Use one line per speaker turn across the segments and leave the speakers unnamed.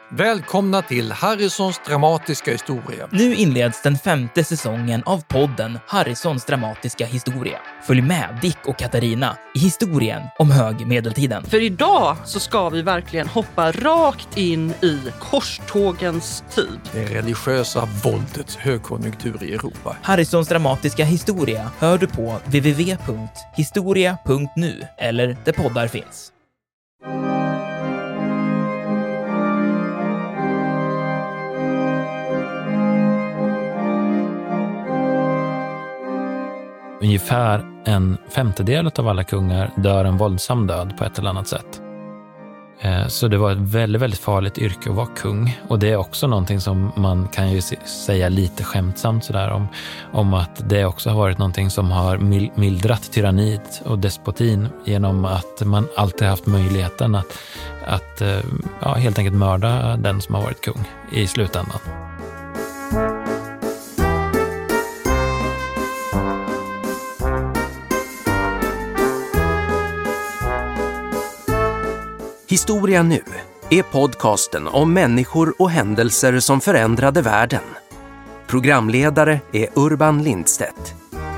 Välkomna till Harrisons dramatiska historia.
Nu inleds den 5:e säsongen av podden Harrisons dramatiska historia. Följ med Dick och Katarina i historien om högmedeltiden.
För idag så ska vi verkligen hoppa rakt in i korstågens tid.
Det religiösa våldets högkonjunktur i Europa.
Harrisons dramatiska historia hör du på www.historia.nu eller där poddar finns.
Ungefär 1/5 av alla kungar dör en våldsam död på ett eller annat sätt. Så det var ett väldigt, väldigt farligt yrke att vara kung. Och det är också någonting som man kan ju säga lite skämtsamt sådär om att det också har varit någonting som har mildrat tyranniet och despotin genom att man alltid haft möjligheten att helt enkelt mörda den som har varit kung i slutändan.
Historia nu är podcasten om människor och händelser som förändrade världen. Programledare är Urban Lindstedt.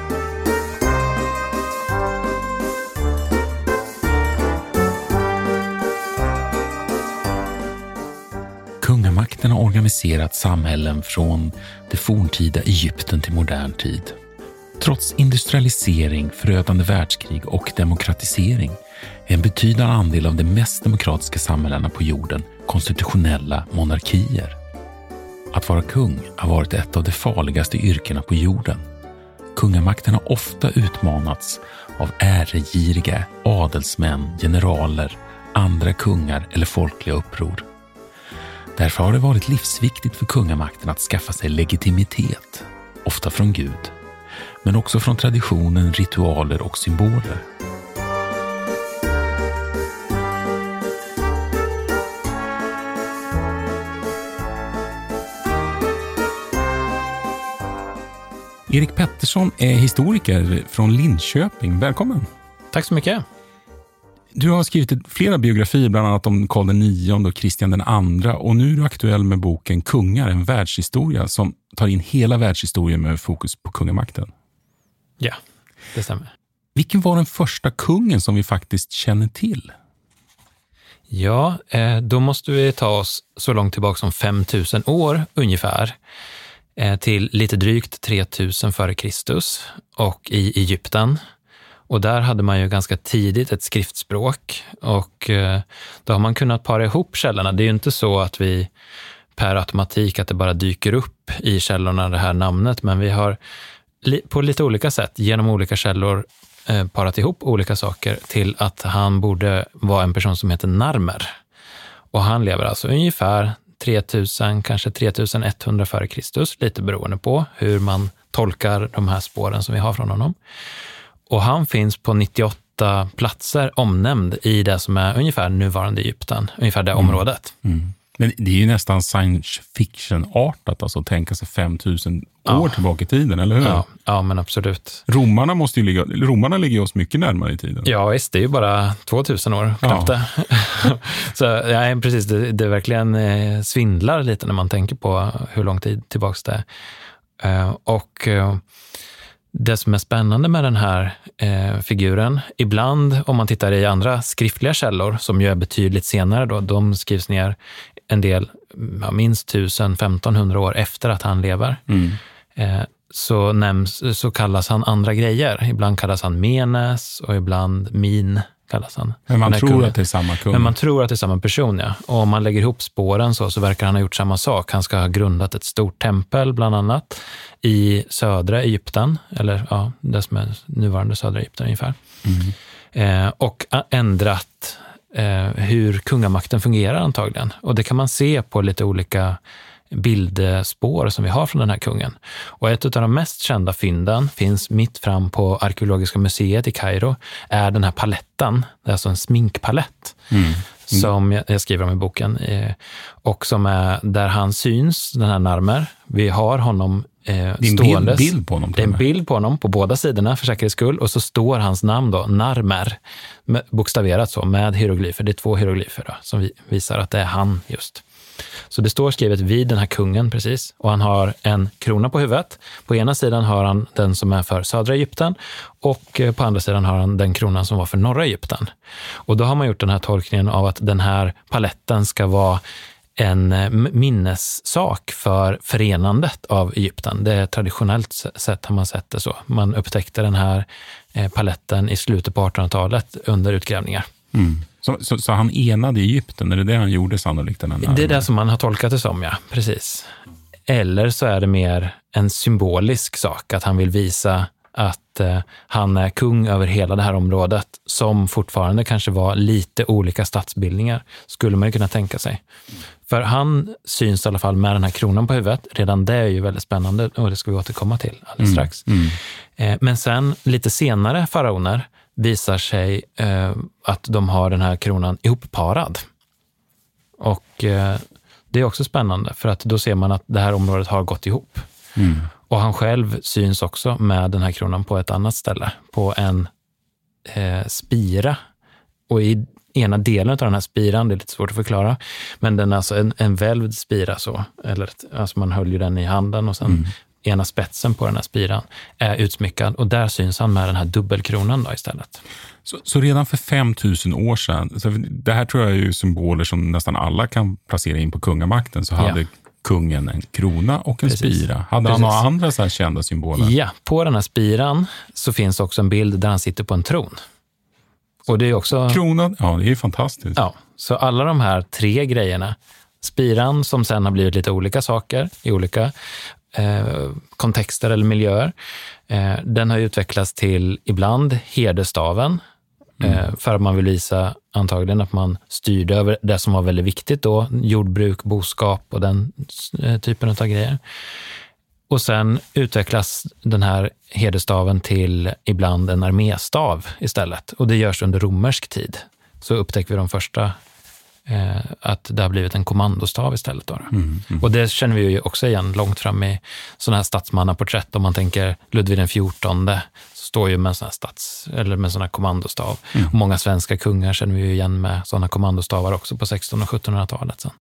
Kungamakten har organiserat samhällen från det forntida Egypten till modern tid. Trots industrialisering, förödande världskrig och demokratisering är en betydande andel av de mest demokratiska samhällena på jorden konstitutionella monarkier. Att vara kung har varit ett av de farligaste yrkena på jorden. Kungamakten har ofta utmanats av äregiriga adelsmän, generaler, andra kungar eller folkliga uppror. Därför har det varit livsviktigt för kungamakten att skaffa sig legitimitet, ofta från Gud, men också från traditionen, ritualer och symboler.
Erik Pettersson är historiker från Linköping. Välkommen.
Tack så mycket.
Du har skrivit flera biografier, bland annat om Karl IX och Kristian II, och nu är du aktuell med boken Kungar, en världshistoria som tar in hela världshistorien med fokus på kungamakten.
Ja, det stämmer.
Vilken var den första kungen som vi faktiskt känner till?
Ja, då måste vi ta oss så långt tillbaka som 5000 år ungefär. Till lite drygt 3000 före Kristus och i Egypten. Och där hade man ju ganska tidigt ett skriftspråk och då har man kunnat para ihop källorna. Det är ju inte så att vi per automatik att det bara dyker upp i källorna det här namnet, men vi har på lite olika sätt genom olika källor parat ihop olika saker till att han borde vara en person som heter Narmer. Och han lever alltså ungefär 3000, kanske 3100 före Kristus, lite beroende på hur man tolkar de här spåren som vi har från honom. Och han finns på 98 platser omnämnd i det som är ungefär nuvarande Egypten, ungefär det området.
Mm. Men det är ju nästan science fiction-artat, alltså tänka sig 5000 år tillbaka i tiden, eller hur?
Ja, men absolut.
Romarna ligger oss mycket närmare i tiden.
Ja, visst, det är ju bara 2000 år knappt det. Så ja, precis, det verkligen svindlar lite när man tänker på hur lång tid tillbaka det är. Och det som är spännande med den här figuren, ibland om man tittar i andra skriftliga källor som ju är betydligt senare då, de skrivs ner en del, minst 1000-1500 år efter att han lever. Så kallas han andra grejer. Ibland kallas han Menes och ibland Min kallas han.
Men man tror att det är samma kung.
Men man tror att det är samma person, ja. Och om man lägger ihop spåren så verkar han ha gjort samma sak. Han ska ha grundat ett stort tempel bland annat i södra Egypten, eller det som är nuvarande södra Egypten ungefär. Och ändrat hur kungamakten fungerar antagligen. Och det kan man se på lite olika bildspår som vi har från den här kungen. Och ett av de mest kända fynden finns mitt fram på Arkeologiska museet i Kairo, är den här paletten, det är alltså en sminkpalett som jag skriver om i boken, och som är där han syns, den här Narmer. Vi har honom ståendes.
Bild på honom.
Det är en bild på honom på båda sidorna för säkerhets skull, och så står hans namn då, Narmer, bokstaverat så med hieroglyfer. Det är 2 hieroglyfer då, som visar att det är han just. Så det står skrivet vid den här kungen precis, och han har en krona på huvudet. På ena sidan har han den som är för södra Egypten och på andra sidan har han den kronan som var för norra Egypten. Och då har man gjort den här tolkningen av att den här paletten ska vara en minnessak för förenandet av Egypten. Det är traditionellt sett har man sett det så. Man upptäckte den här paletten i slutet på 1800-talet under utgrävningar.
Mm. Så han enade Egypten, är det han gjorde sannolikt?
Det är det som man har tolkat det som, ja, precis. Eller så är det mer en symbolisk sak, att han vill visa att han är kung över hela det här området som fortfarande kanske var lite olika statsbildningar, skulle man ju kunna tänka sig. För han syns i alla fall med den här kronan på huvudet. Redan det är ju väldigt spännande och det ska vi återkomma till alldeles strax. Men sen lite senare faraoner visar sig att de har den här kronan ihopparad. Och det är också spännande för att då ser man att det här området har gått ihop. Och han själv syns också med den här kronan på ett annat ställe, på en spira. Och i ena delen av den här spiran, det är lite svårt att förklara, men den är alltså en välvd spira så, eller alltså man höll ju den i handen och sen ena spetsen på den här spiran är utsmyckad och där syns han med den här dubbelkronan då istället.
Så redan för 5000 år sedan, så det här tror jag är ju symboler som nästan alla kan placera in på kungamakten, så hade kungen en krona och en spira. Hade han några andra så här kända symboler?
Ja, på den här spiran så finns också en bild där han sitter på en tron. Och det är också...
Kronan, ja det är ju fantastiskt.
Ja, så alla de här 3 grejerna, spiran som sen har blivit lite olika saker i olika kontexter eller miljöer, den har utvecklats till ibland herdestaven, för att man vill visa antagligen att man styrde över det som var väldigt viktigt då, jordbruk, boskap och den typen av grejer. Och sen utvecklas den här herdestaven till ibland en arméstav istället. Och det görs under romersk tid. Så upptäcker vi de första att det har blivit en kommandostav istället. Då. Och det känner vi ju också igen långt fram i sådana här statsmannaporträtt. Om man tänker Ludvig den 14 står ju med en sån här med sån här kommandostav. Och många svenska kungar känner vi ju igen med sådana kommandostavar också på 1600- och 1700-talet sen.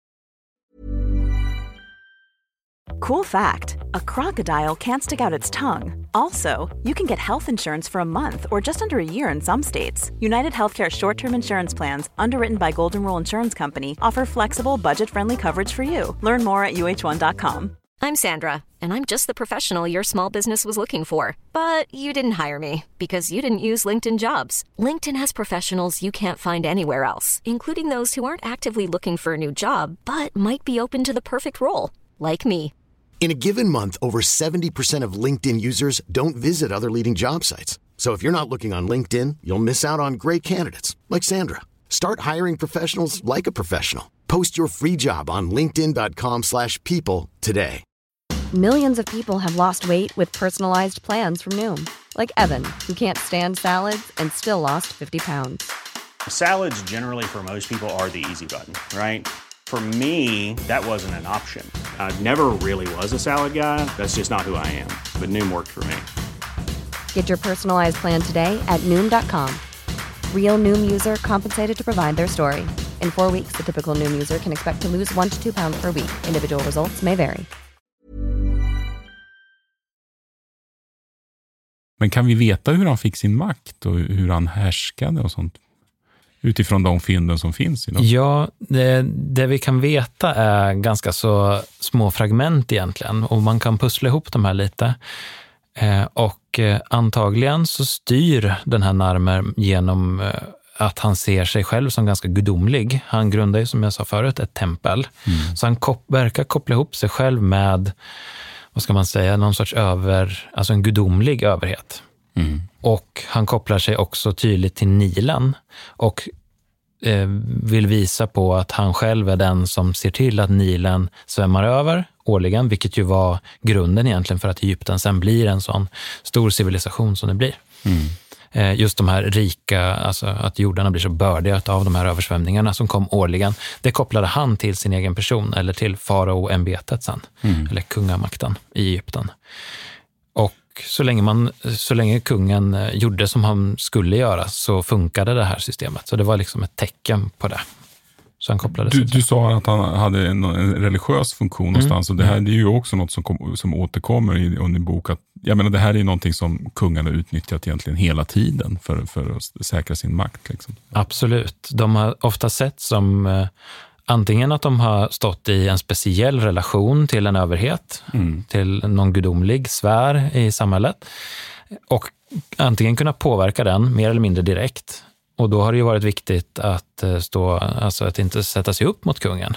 Cool fact, a crocodile can't stick out its tongue. Also, you can get health insurance for a month or just under a year in some states. United Healthcare short-term insurance plans, underwritten by Golden Rule Insurance Company, offer flexible, budget-friendly coverage for you. Learn more at uh1.com.
I'm Sandra, and I'm just the professional your small business was looking for. But you didn't hire me because you didn't use LinkedIn Jobs. LinkedIn has professionals you can't find anywhere else, including those who aren't actively looking for a new job, but might be open to the perfect role, like me.
In a given month, over 70% of LinkedIn users don't visit other leading job sites. So if you're not looking on LinkedIn, you'll miss out on great candidates like Sandra. Start hiring professionals like a professional. Post your free job on linkedin.com/people today.
Millions of people have lost weight with personalized plans from Noom. Like Evan, who can't stand salads and still lost 50 pounds.
Salads generally for most people are the easy button, right? For me, that wasn't an option. I never really was a salad guy. That's just not who I am. But Noom worked for me.
Get your personalized plan today at Noom.com. Real Noom user compensated to provide their story. In 4 weeks, the typical Noom user can expect to lose 1 to 2 pounds per week. Individual results may vary.
Men kan vi veta hur han fick sin makt och hur han härskade och sånt? Utifrån de fynden som finns idag?
Ja, det vi kan veta är ganska så små fragment egentligen. Och man kan pussla ihop de här lite. Och antagligen så styr den här Narmer genom att han ser sig själv som ganska gudomlig. Han grundar ju, som jag sa förut, ett tempel. Så han verkar koppla ihop sig själv med, vad ska man säga, någon sorts alltså en gudomlig överhet. Och han kopplar sig också tydligt till Nilen och vill visa på att han själv är den som ser till att Nilen svämmar över årligen, vilket ju var grunden egentligen för att Egypten sen blir en sån stor civilisation som det blir. Just de här rika, alltså att jordarna blir så bördiga av de här översvämningarna som kom årligen, det kopplade han till sin egen person eller till faraoämbetet sen, eller kungamakten i Egypten. Och så länge kungen gjorde som han skulle göra så funkade det här systemet. Så det var liksom ett tecken på det. Så han kopplades.
Du sa att han hade en religiös funktion någonstans, och det här det är ju också något som återkommer under bok. Att, jag menar, det här är någonting som kungarna utnyttjat egentligen hela tiden för att säkra sin makt. Liksom.
Absolut. De har ofta sett som antingen att de har stått i en speciell relation till en överhet, till någon gudomlig sfär i samhället, och antingen kunna påverka den mer eller mindre direkt. Och då har det ju varit viktigt att att inte sätta sig upp mot kungen.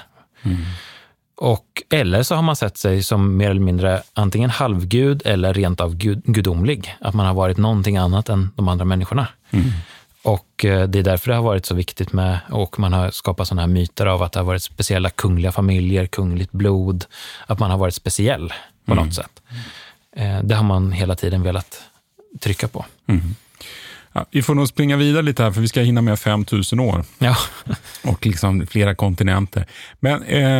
Eller så har man sett sig som mer eller mindre antingen halvgud eller rent av gudomlig. Att man har varit någonting annat än de andra människorna. Och det är därför det har varit så viktigt med, och man har skapat sådana här myter av att det har varit speciella kungliga familjer, kungligt blod, att man har varit speciell på något sätt. Det har man hela tiden velat trycka på.
Ja, vi får nog springa vidare lite här, för vi ska hinna med 5000 år.
Ja.
Och liksom flera kontinenter. Men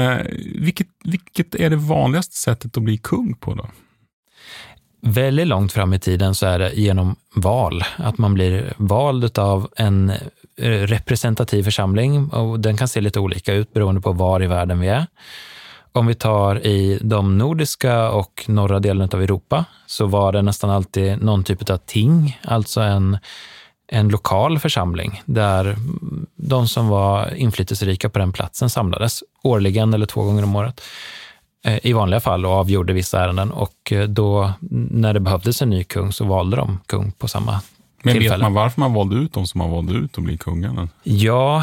vilket är det vanligaste sättet att bli kung på då?
Väldigt långt fram i tiden så är det genom val. Att man blir vald av en representativ församling, och den kan se lite olika ut beroende på var i världen vi är. Om vi tar i de nordiska och norra delen av Europa så var det nästan alltid någon typ av ting, alltså en lokal församling där de som var inflytelserika på den platsen samlades årligen eller 2 gånger om året i vanliga fall och avgjorde vissa ärenden, och då när det behövdes en ny kung så valde de kung på samma tillfälle.
Men vet man varför man valde ut de som man valde ut att bli kungarna?
Ja,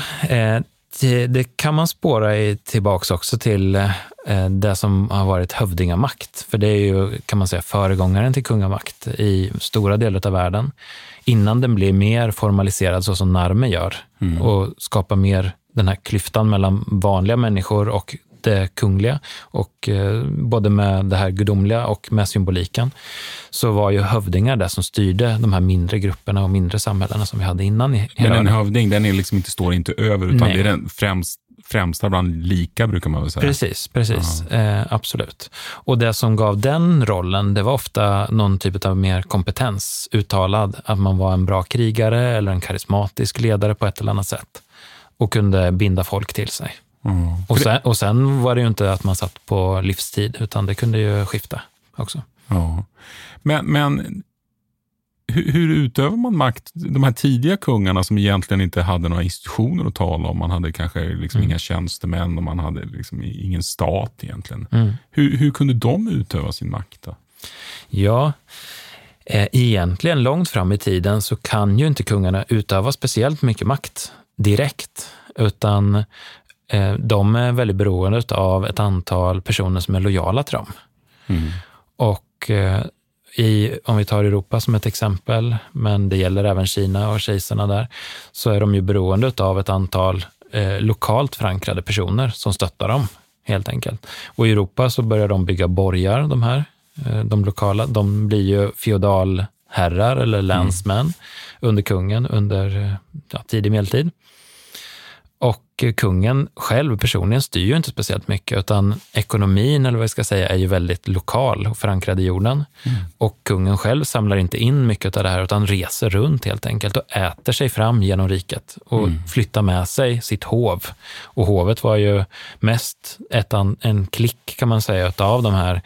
det kan man spåra tillbaks också till det som har varit hövdingamakt. För det är ju, kan man säga, föregångaren till kungamakt i stora delar av världen. Innan den blir mer formaliserad så som Narme gör. Och skapar mer den här klyftan mellan vanliga människor och det kungliga. Och både med det här gudomliga och med symboliken. Så var ju hövdingar det som styrde de här mindre grupperna och mindre samhällena som vi hade innan.
Men en hövding, den är liksom står inte över, utan det är den främsta bland lika, brukar man väl säga.
Precis. Absolut. Och det som gav den rollen, det var ofta någon typ av mer kompetens uttalad. Att man var en bra krigare eller en karismatisk ledare på ett eller annat sätt. Och kunde binda folk till sig. Och sen var det ju inte att man satt på livstid, utan det kunde ju skifta också.
Ja. Men hur utövar man makt? De här tidiga kungarna som egentligen inte hade några institutioner att tala om. Man hade kanske liksom inga tjänstemän och man hade liksom ingen stat egentligen. Hur kunde de utöva sin makt då? Ja,
egentligen långt fram i tiden så kan ju inte kungarna utöva speciellt mycket makt direkt, utan de är väldigt beroende av ett antal personer som är lojala till dem. Och om vi tar Europa som ett exempel, men det gäller även Kina och kejsarna där, så är de ju beroende av ett antal lokalt förankrade personer som stöttar dem, helt enkelt. Och i Europa så börjar de bygga borgar, de lokala. De blir ju feodalherrar eller länsmän under kungen under tidig medeltid. Och kungen själv personligen styr ju inte speciellt mycket, utan ekonomin, eller vad jag ska säga, är ju väldigt lokal och förankrad i jorden. Och kungen själv samlar inte in mycket av det här, utan reser runt helt enkelt och äter sig fram genom riket och flyttar med sig sitt hov. Och hovet var ju mest en klick, kan man säga, av de här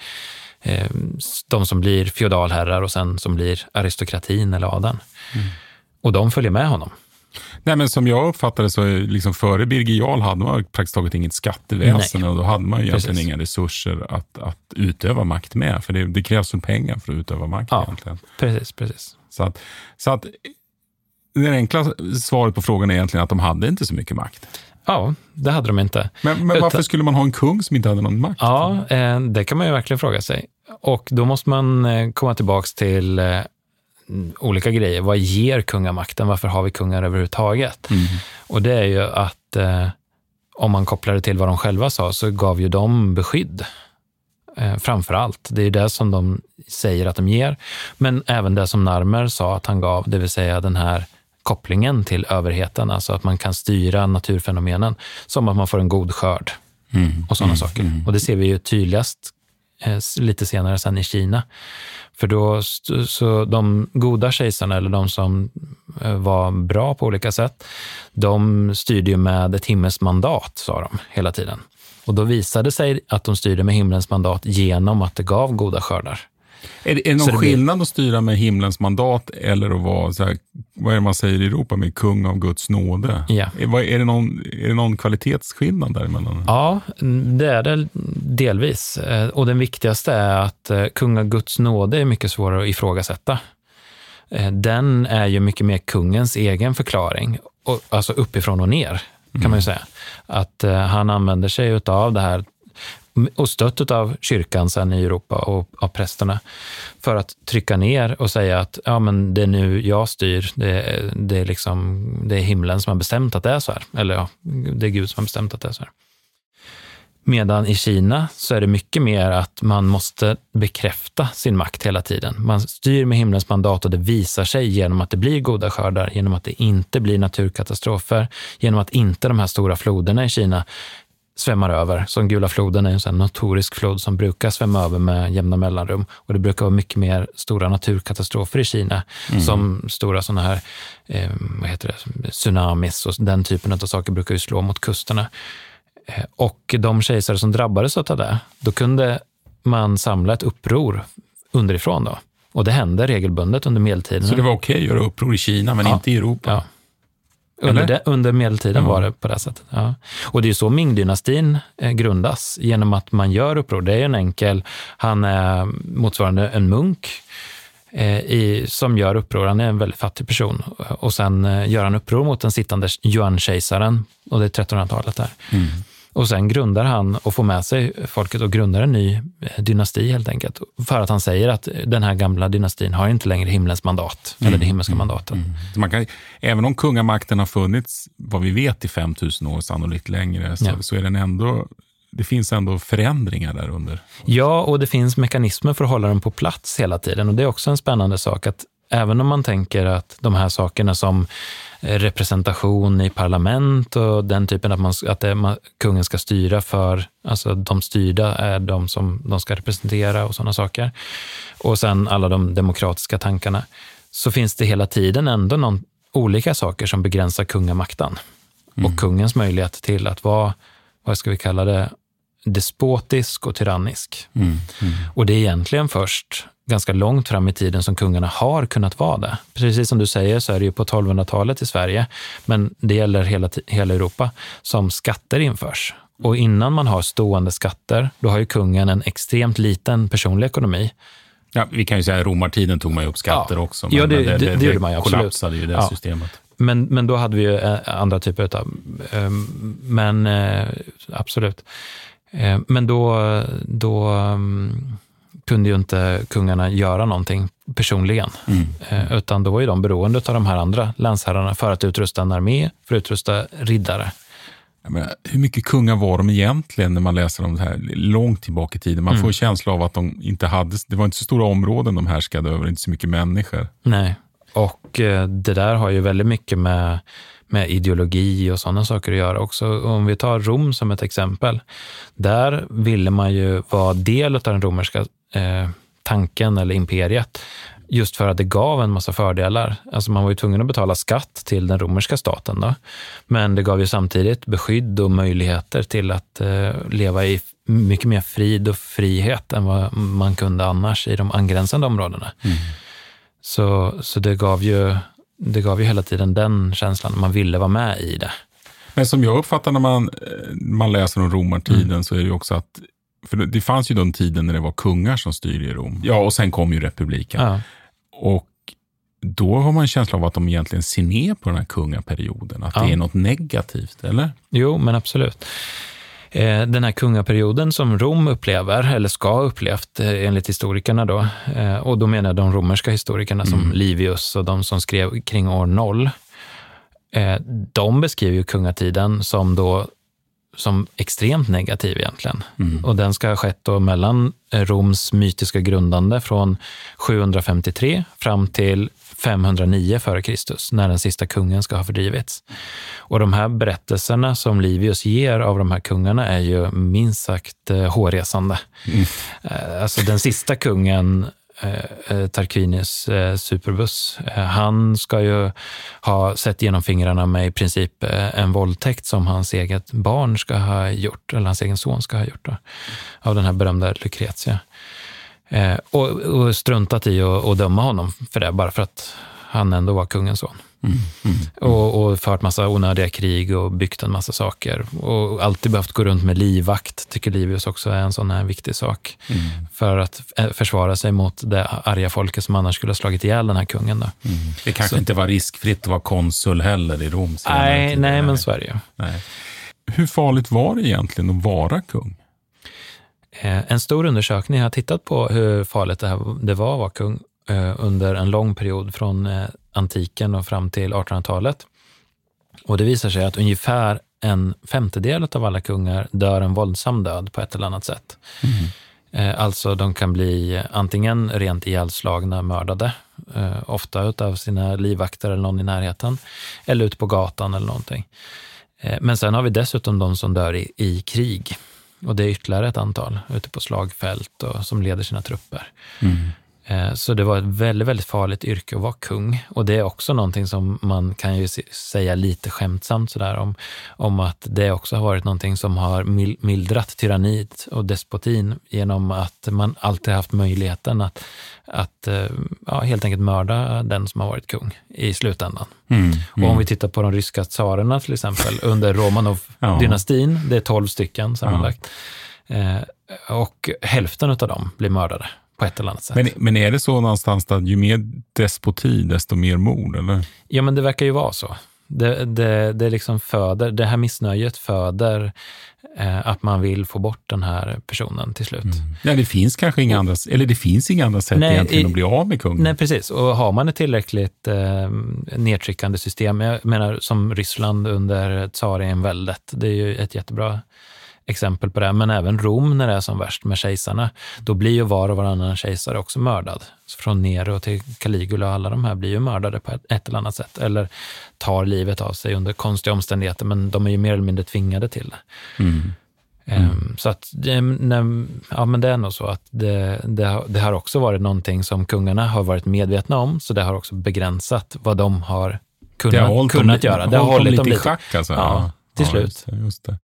de som blir feodalherrar och sen som blir aristokratin eller adeln. Och de följer med honom.
Nej, men som jag uppfattade så liksom före Birger Jarl hade man praktiskt taget inget skatteväsen. Och då hade man ju egentligen inga resurser att utöva makt med. För det krävs ju pengar för att utöva makt egentligen. Precis. Så att det enkla svaret på frågan är egentligen att de hade inte så mycket makt.
Ja, det hade de inte.
Men varför skulle man ha en kung som inte hade någon makt?
Ja, det kan man ju verkligen fråga sig. Och då måste man komma tillbaka till olika grejer. Vad ger kungamakten? Varför har vi kungar överhuvudtaget? Och det är ju att om man kopplar det till vad de själva sa, så gav ju de beskydd. Framför allt. Det är det som de säger att de ger. Men även det som Narmer sa att han gav, det vill säga den här kopplingen till överheten, alltså att man kan styra naturfenomenen som att man får en god skörd och sådana saker. Och det ser vi ju tydligast lite senare sen i Kina. För då, så de goda kejsarna, eller de som var bra på olika sätt, de styrde ju med ett himmelskt mandat, sa de hela tiden. Och då visade sig att de styrde med himlens mandat genom att det gav goda skördar.
Är det någon skillnad att styra med himlens mandat eller att vara så här, vad är det man säger i Europa med kung av Guds nåde?
Ja.
Är det någon kvalitetsskillnad däremellan?
Ja, det är det delvis. Och den viktigaste är att kung av Guds nåde är mycket svårare att ifrågasätta. Den är ju mycket mer kungens egen förklaring, alltså uppifrån och ner kan man ju säga. Att han använder sig av det här och stött av kyrkan sen i Europa och av prästerna för att trycka ner och säga att ja, men det är nu jag styr, det är himlen som har bestämt att det är så här, eller ja, det är Gud som har bestämt att det är så här. Medan i Kina så är det mycket mer att man måste bekräfta sin makt hela tiden. Man styr med himlens mandat och det visar sig genom att det blir goda skördar, genom att det inte blir naturkatastrofer, genom att inte de här stora floderna i Kina svämmar över. Som Gula floden är en sån notorisk flod som brukar svämma över med jämna mellanrum. Och det brukar vara mycket mer stora naturkatastrofer i Kina. Som stora såna här tsunamis och den typen av saker brukar ju slå mot kusterna. Och de kejsare som drabbades av det, då kunde man samla ett uppror underifrån då. Och det hände regelbundet under medeltiden.
Så det var okej att göra uppror i Kina men inte i Europa?
Ja. Under medeltiden var det på det sättet. Ja. Och det är ju så Ming-dynastin grundas, genom att man gör uppror. Det är en enkel, han är motsvarande en munk som gör uppror. Han är en väldigt fattig person. Och sen gör han uppror mot den sittande Yuan-kejsaren, och det är 1300-talet där. Och sen grundar han och får med sig folket och grundar en ny dynasti helt enkelt. För att han säger att den här gamla dynastin har inte längre himlens mandat, eller det himmelska mandatet.
Man kan, även om kungamakten har funnits, vad vi vet, i 5000 år, sannolikt längre, så är den ändå, det finns ändå förändringar där under.
Ja, och det finns mekanismer för att hålla den på plats hela tiden. Och det är också en spännande sak att även om man tänker att de här sakerna som representation i parlament och den typen att kungen ska styra för, alltså de styrda är de som de ska representera och sådana saker. Och sen alla de demokratiska tankarna. Så finns det hela tiden ändå olika saker som begränsar kungamakten. Och kungens möjlighet till att vara, vad ska vi kalla det, despotisk och tyrannisk. Och det är egentligen först ganska långt fram i tiden som kungarna har kunnat vara det. Precis som du säger så är det ju på 1200-talet i Sverige, men det gäller hela Europa, som skatter införs. Och innan man har stående skatter, då har ju kungen en extremt liten personlig ekonomi.
Ja, vi kan ju säga att romartiden tog man ju upp skatter också.
Men det gjorde man ju absolut.
Kollapsade ju det systemet.
Men då hade vi ju andra typer av... Men absolut. Men då kunde ju inte kungarna göra någonting personligen. Utan då var ju de beroende av de här andra länsherrarna för att utrusta en armé, för att utrusta riddare.
Men hur mycket kungar var de egentligen när man läser om det här långt tillbaka i tiden? Man får en känsla av att de inte hade, det var inte så stora områden de härskade över, inte så mycket människor.
Nej, och det där har ju väldigt mycket med ideologi och sådana saker att göra också. Om vi tar Rom som ett exempel, där ville man ju vara del av den romerska tanken eller imperiet, just för att det gav en massa fördelar. Alltså man var ju tvungen att betala skatt till den romerska staten då. Men det gav ju samtidigt beskydd och möjligheter till att leva i mycket mer frid och frihet än vad man kunde annars i de angränsande områdena. Så det gav ju hela tiden den känslan, man ville vara med i det.
Men som jag uppfattar när man läser om romartiden så är det ju också att, för det fanns ju den tiden när det var kungar som styrde i Rom. Ja, och sen kom ju republiken. Ja. Och då har man en känsla av att de egentligen ser ner på den här kungaperioden. Att det är något negativt, eller?
Jo, men absolut. Den här kungaperioden som Rom upplever, eller ska ha upplevt enligt historikerna då, och då menar jag de romerska historikerna som Livius och de som skrev kring år 0, de beskriver ju kungatiden som extremt negativ egentligen. Och den ska ha skett då mellan Roms mytiska grundande från 753 fram till 509 f.Kr. när den sista kungen ska ha fördrivits. Och de här berättelserna som Livius ger av de här kungarna är ju minst sagt hårresande. Alltså den sista kungen, Tarquinius Superbus, han ska ju ha sett genom fingrarna med i princip en våldtäkt som hans eget barn ska ha gjort, eller hans egen son ska ha gjort då, av den här berömda Lucretia. Och struntat i att döma honom för det, bara för att han ändå var kungens son. Och fört massa onödiga krig och byggt en massa saker. Och alltid behövt gå runt med livvakt, tycker Livius också är en sån här viktig sak. För att försvara sig mot det arga folket som annars skulle ha slagit ihjäl den här kungen. Då.
Det kanske inte var riskfritt att vara konsul heller i Rom.
Nej, men så är det ju.
Nej. Hur farligt var det egentligen att vara kung?
En stor undersökning har tittat på hur farligt det var att vara kung under en lång period från antiken och fram till 1800-talet. Och det visar sig att ungefär 1/5 av alla kungar dör en våldsam död på ett eller annat sätt. Alltså de kan bli antingen rent ihjälslagna, mördade, ofta utav sina livvakter eller någon i närheten, eller ute på gatan eller någonting. Men sen har vi dessutom de som dör i krig. Och det är ytterligare ett antal ute på slagfält och som leder sina trupper. Så det var ett väldigt, väldigt farligt yrke att vara kung. Och det är också någonting som man kan ju säga lite skämtsamt sådär om att det också har varit någonting som har mildrat tyrannit och despotin genom att man alltid haft möjligheten att helt enkelt mörda den som har varit kung i slutändan. Och om vi tittar på de ryska tsarerna till exempel under Romanov-dynastin, det är 12 stycken sammanlagt. Och hälften av dem blir mördade på ett eller annat sätt.
Men är det så någonstans att ju mer despoti, desto mer mord, eller?
Ja, men det verkar ju vara så. Det liksom föder, det här missnöjet föder att man vill få bort den här personen till slut.
Nej, det finns kanske inga andra, eller det finns inga andra sätt egentligen att bli av med kungen.
Nej, precis. Och har man ett tillräckligt nedtryckande system, jag menar som Ryssland under tsarenväldet, det är ju ett jättebra exempel på det, men även Rom när det är som värst med kejsarna, då blir ju var och varannan kejsare också mördad. Så från Nero till Caligula och alla de här blir ju mördade på ett eller annat sätt, eller tar livet av sig under konstiga omständigheter, men de är ju mer eller mindre tvingade till det. Så att men det är nog så att det har också varit någonting som kungarna har varit medvetna om, så det har också begränsat vad de har kunnat göra. Det har hållit dem lite i
schack alltså.
Ja, till slut.
Just det.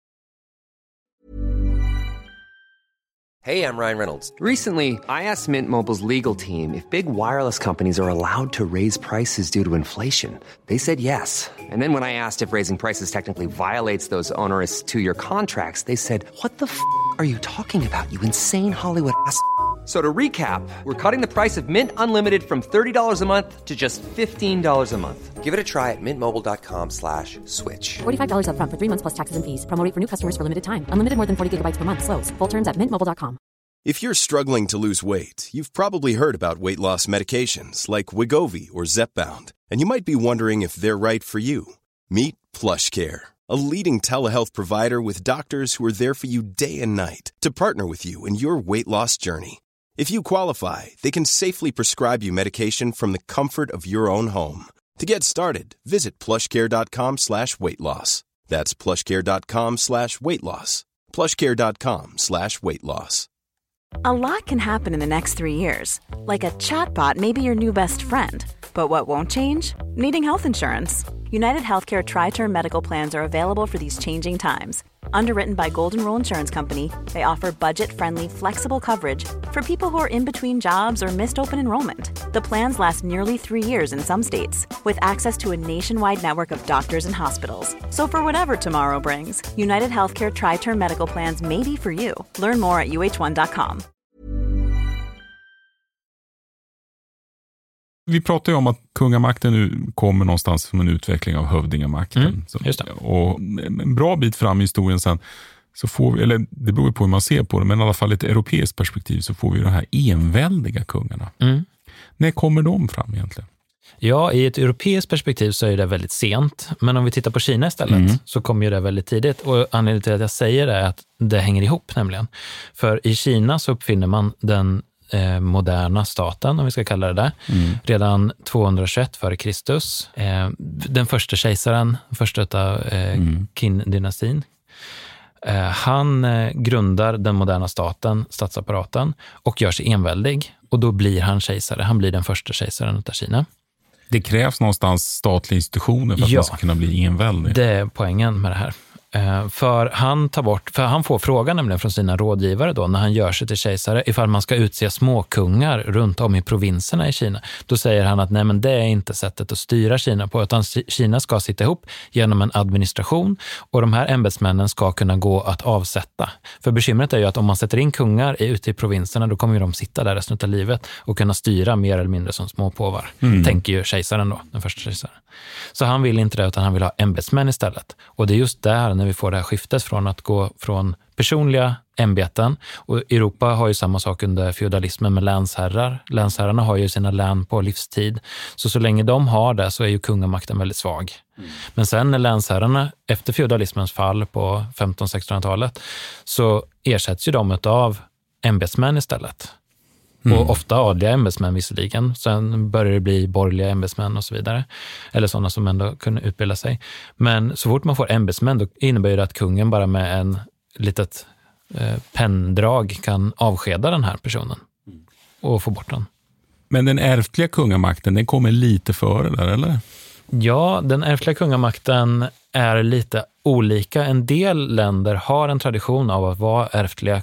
Hey, I'm Ryan Reynolds. Recently, I asked Mint Mobile's legal team if big wireless companies are allowed to raise prices due to inflation. They said yes. And then when I asked if raising prices technically violates those onerous 2-year contracts, they said, "What the f*** are you talking about, you insane Hollywood ass?" So to recap, we're cutting the price of Mint Unlimited from $30 a month to just $15 a month. Give it a try at mintmobile.com/switch.
$45 up front for 3 months plus taxes and fees. Promo rate for new customers for limited time. Unlimited more than 40 gigabytes per month slows. Full terms at mintmobile.com.
If you're struggling to lose weight, you've probably heard about weight loss medications like Wegovy or Zepbound, and you might be wondering if they're right for you. Meet PlushCare, a leading telehealth provider with doctors who are there for you day and night to partner with you in your weight loss journey. If you qualify, they can safely prescribe you medication from the comfort of your own home. To get started, visit plushcare.com/weightloss. That's plushcare.com/weightloss. plushcare.com/weightloss.
A lot can happen in the next 3 years. Like a chatbot may be your new best friend. But what won't change? Needing health insurance. United Healthcare Tri-Term Medical Plans are available for these changing times. Underwritten by Golden Rule Insurance Company, they offer budget-friendly, flexible coverage for people who are in between jobs or missed open enrollment. The plans last nearly 3 years in some states, with access to a nationwide network of doctors and hospitals. So for whatever tomorrow brings, United Healthcare Tri-Term Medical Plans may be for you. Learn more at uh1.com.
Vi pratar ju om att kungamakten nu kommer någonstans som en utveckling av hövdingamakten.
Just det.
Och en bra bit fram i historien sen så får vi, eller det beror på hur man ser på det, men i alla fall i ett europeiskt perspektiv så får vi de här enväldiga kungarna. När kommer de fram egentligen?
Ja, i ett europeiskt perspektiv så är det väldigt sent. Men om vi tittar på Kina istället så kommer ju det väldigt tidigt. Och anledningen till att jag säger det är att det hänger ihop nämligen. För i Kina så uppfinner man den moderna staten, om vi ska kalla det där. Redan 221 före Kristus. Den första kejsaren, första av Qin-dynastin. Han grundar den moderna staten, statsapparaten, och gör sig enväldig. Och då blir han kejsare. Han blir den första kejsaren av Kina.
Det krävs någonstans statliga institutioner för att man ska kunna bli enväldig.
Det är poängen med det här. För han får frågan nämligen från sina rådgivare då, när han gör sig till kejsare, ifall man ska utse småkungar runt om i provinserna i Kina. Då säger han att nej, men det är inte sättet att styra Kina på, utan Kina ska sitta ihop genom en administration, och de här ämbetsmännen ska kunna gå att avsätta. För bekymret är ju att om man sätter in kungar ute i provinserna, då kommer ju de sitta där resten av livet och kunna styra mer eller mindre som små påvar. Tänker ju kejsaren då, den första kejsaren. Så han vill inte det, utan han vill ha ämbetsmän istället. Och det är just där när vi får det här skiftet från att gå från personliga ämbeten, och Europa har ju samma sak under feudalismen med länsherrar. Länsherrarna har ju sina län på livstid. Så länge de har det så är ju kungamakten väldigt svag. Men sen när länsherrarna efter feudalismens fall på 1500-1600-talet så ersätts ju de av ämbetsmän istället. Och ofta adliga ämbetsmän visserligen. Sen börjar det bli borgerliga ämbetsmän och så vidare. Eller sådana som ändå kunde utbilda sig. Men så fort man får ämbetsmän, då innebär det att kungen bara med en litet penndrag kan avskeda den här personen. Och få bort den.
Men den ärftliga kungamakten, den kommer lite före där, eller?
Ja, den ärftliga kungamakten är lite olika. En del länder har en tradition av att vara ärftliga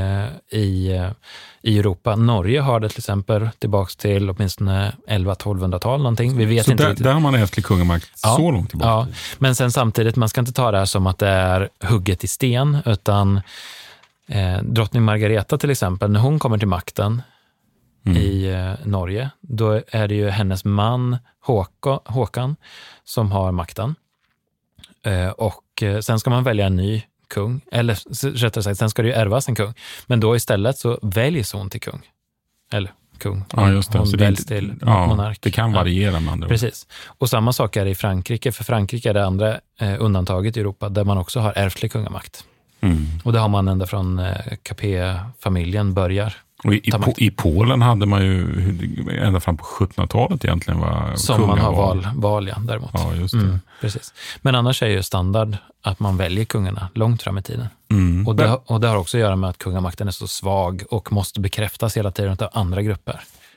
i Europa. Norge har det till exempel tillbaks till åtminstone 1100-1200-tal någonting. Vi vet
så
inte riktigt.
Där har man ärftlig kungamakt så långt tillbaka?
Ja, men sen samtidigt, man ska inte ta det här som att det är hugget i sten, utan drottning Margareta till exempel, när hon kommer till makten i Norge, då är det ju hennes man Håkan som har makten. Och sen ska man välja en ny kung, eller rättare sagt, sen ska det ju ärvas en kung. Men då istället så väljs hon till kung. Eller kung.
Ja, just det.
Hon
så
väljs till monark.
Det kan variera med andra.
Precis. Och samma sak är det i Frankrike, för Frankrike är det andra undantaget i Europa där man också har ärftlig kungamakt. Och det har man ända från Capet-familjen börjar.
Och i Polen hade man ju ända fram på 1700-talet egentligen
som man har val däremot.
Ja, just det.
Precis. Men annars är ju standard att man väljer kungarna långt fram i tiden. Och det har också att göra med att kungamakten är så svag och måste bekräftas hela tiden av andra grupper.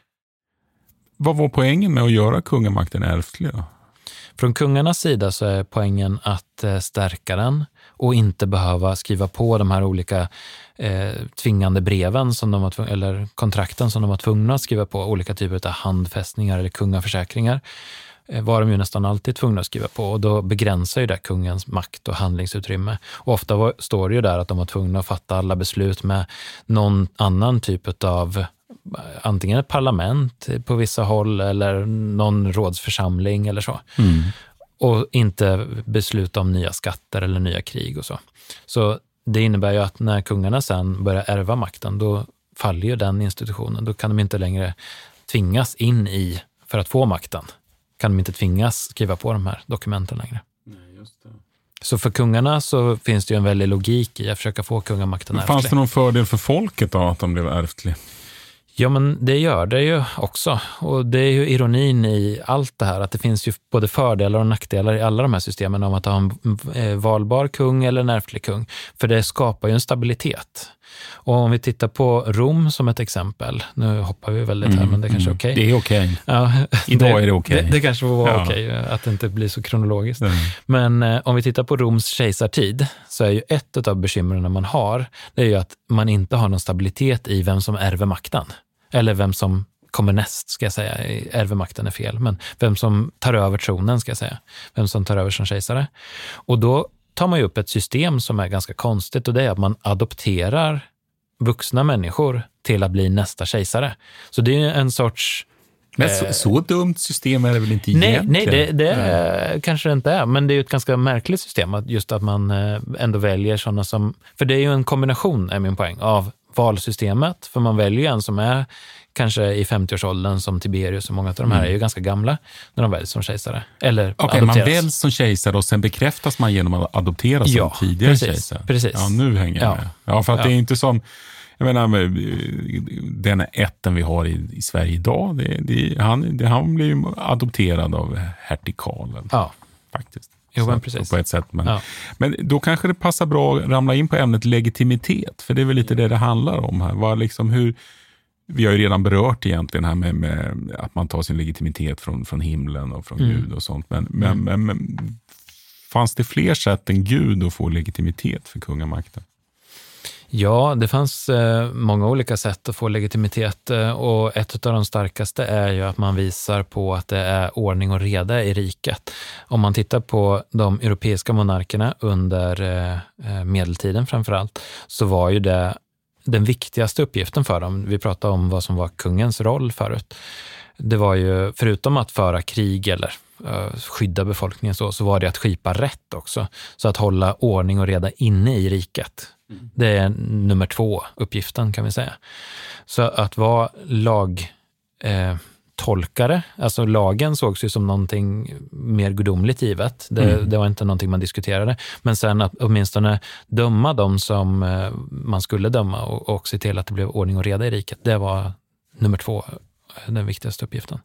Vad var poängen med att göra kungamakten ärftlig då?
Från kungarnas sida så är poängen att stärka den och inte behöva skriva på de här olika tvingande breven som de var eller kontrakten som de var tvungna att skriva på, olika typer av handfästningar eller kungaförsäkringar var de ju nästan alltid tvungna att skriva på, och då begränsar ju det kungens makt och handlingsutrymme. Och ofta står det ju där att de var tvungna att fatta alla beslut med någon annan typ av antingen ett parlament på vissa håll eller någon rådsförsamling eller så. Och inte besluta om nya skatter eller nya krig och så. Så det innebär ju att när kungarna sen börjar ärva makten, då faller ju den institutionen. Då kan de inte längre tvingas in i, för att få makten, kan de inte tvingas skriva på de här dokumenten längre.
Nej, just det.
Så för kungarna så finns det ju en väldig logik i att försöka få kungamakten ärftlig.
Fanns det någon fördel för folket då att de blev ärftlig?
Ja, men det gör det ju också. Och det är ju ironin i allt det här, att det finns ju både fördelar och nackdelar i alla de här systemen om att ha en valbar kung eller en ärftlig kung. För det skapar ju en stabilitet. Och om vi tittar på Rom som ett exempel, nu hoppar vi väldigt här, men det kanske är okej.
Det är okej.
Ja,
Idag är det okej.
Det kanske var okej, att det inte blir så kronologiskt. Men om vi tittar på Roms kejsartid, så är ju ett av bekymren man har, det är ju att man inte har någon stabilitet i vem som ärver makten. Eller vem som kommer näst, ska jag säga. Ärvemakten är fel, men vem som tar över tronen, ska jag säga. Vem som tar över som kejsare. Och då tar man ju upp ett system som är ganska konstigt, och det är att man adopterar vuxna människor till att bli nästa kejsare. Så det är en sorts...
Men så dumt system är det väl inte egentligen?
Nej, det kanske det inte är, men det är ju ett ganska märkligt system, just att man ändå väljer sådana som... För det är ju en kombination, är min poäng, av valsystemet, för man väljer ju en som är kanske i 50-årsåldern som Tiberius, och många av de här är ju ganska gamla när de väljs som kejsare. Eller
man väljs som kejsare och sen bekräftas man genom att adopteras som tidigare kejsare.
Precis.
Ja, nu hänger jag med. Ja, för att det är inte som, jag menar, den ätten vi har i Sverige idag, han blir ju adopterad av hertig Karl.
Ja.
Faktiskt.
Jo, men precis.
På ett sätt. Men då kanske det passar bra att ramla in på ämnet legitimitet, för det är väl lite det handlar om här. Vad liksom, hur, vi har ju redan berört egentligen här med att man tar sin legitimitet från himlen och från Gud och sånt. Men fanns det fler sätt än Gud att få legitimitet för kungamakten?
Ja, det fanns många olika sätt att få legitimitet, och ett av de starkaste är ju att man visar på att det är ordning och reda i riket. Om man tittar på de europeiska monarkerna under medeltiden framförallt, så var ju det den viktigaste uppgiften för dem. Vi pratade om vad som var kungens roll förut. Det var ju, förutom att föra krig eller skydda befolkningen så var det att skipa rätt också. Så att hålla ordning och reda inne i riket. Det är nummer 2 uppgiften, kan vi säga. Så att vara lagtolkare, alltså lagen sågs ju som någonting mer gudomligt givet. Det var inte någonting man diskuterade. Men sen att åtminstone döma dem som man skulle döma och se till att det blev ordning och reda i riket. Det var nummer 2, den viktigaste uppgiften.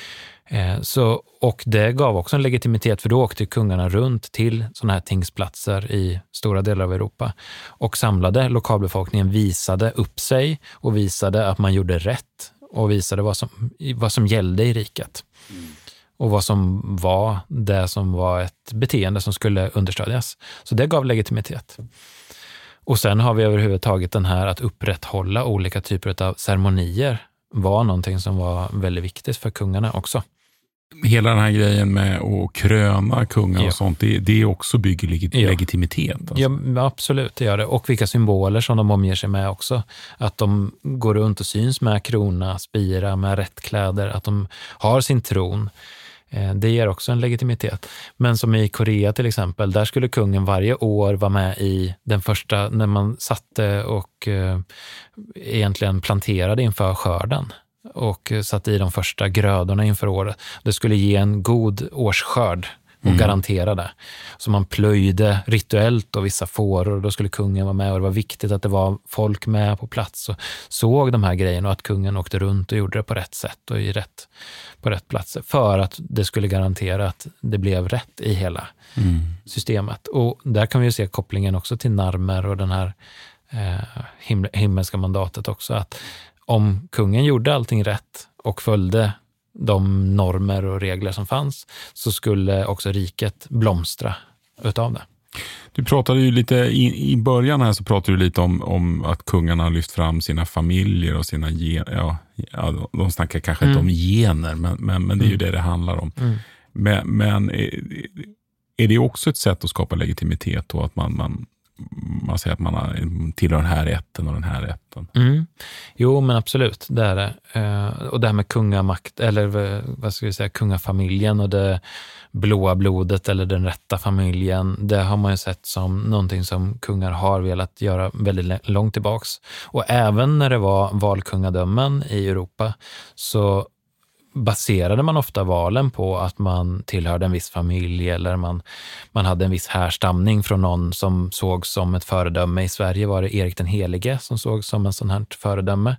Och det gav också en legitimitet, för då åkte kungarna runt till sådana här tingsplatser i stora delar av Europa och samlade lokalbefolkningen, visade upp sig och visade att man gjorde rätt och visade vad som gällde i riket och vad som var ett beteende som skulle understödjas. Så det gav legitimitet. Och sen har vi överhuvudtaget den här att upprätthålla olika typer av ceremonier var någonting som var väldigt viktigt för kungarna också.
Hela den här grejen med att kröna kungar och sånt, det också bygger legitimitet. Alltså.
Ja, absolut, det gör det. Och vilka symboler som de omger sig med också. Att de går runt och syns med krona, spira, med rätt kläder. Att de har sin tron. Det ger också en legitimitet. Men som i Korea till exempel, där skulle kungen varje år vara med i den första, när man satte och egentligen planterade inför skörden. Och satte i de första grödorna inför året. Det skulle ge en god årsskörd och garantera det. Så man plöjde rituellt och vissa fåror, och då skulle kungen vara med, och det var viktigt att det var folk med på plats och såg de här grejerna, och att kungen åkte runt och gjorde det på rätt sätt och på rätt platser, för att det skulle garantera att det blev rätt i hela systemet. Och där kan vi ju se kopplingen också till Narmer och den här himmelska mandatet också, att om kungen gjorde allting rätt och följde de normer och regler som fanns, så skulle också riket blomstra utav det.
Du pratade ju lite i början här, så pratade du lite om att kungarna har lyft fram sina familjer och sina de snackar kanske inte om gener, men det är ju det handlar om. Men är det också ett sätt att skapa legitimitet då, att man säger att man tillhör den här ätten och den här ätten?
Jo, men absolut, det är det. Och det här med kungamakt, eller vad ska vi säga, kungafamiljen och det blåa blodet eller den rätta familjen, det har man ju sett som någonting som kungar har velat göra väldigt långt tillbaks. Och även när det var valkungadömen i Europa, så baserade man ofta valen på att man tillhörde en viss familj, eller man hade en viss härstamning från någon som såg som ett föredöme. I Sverige var det Erik den helige som såg som en sån här föredöme.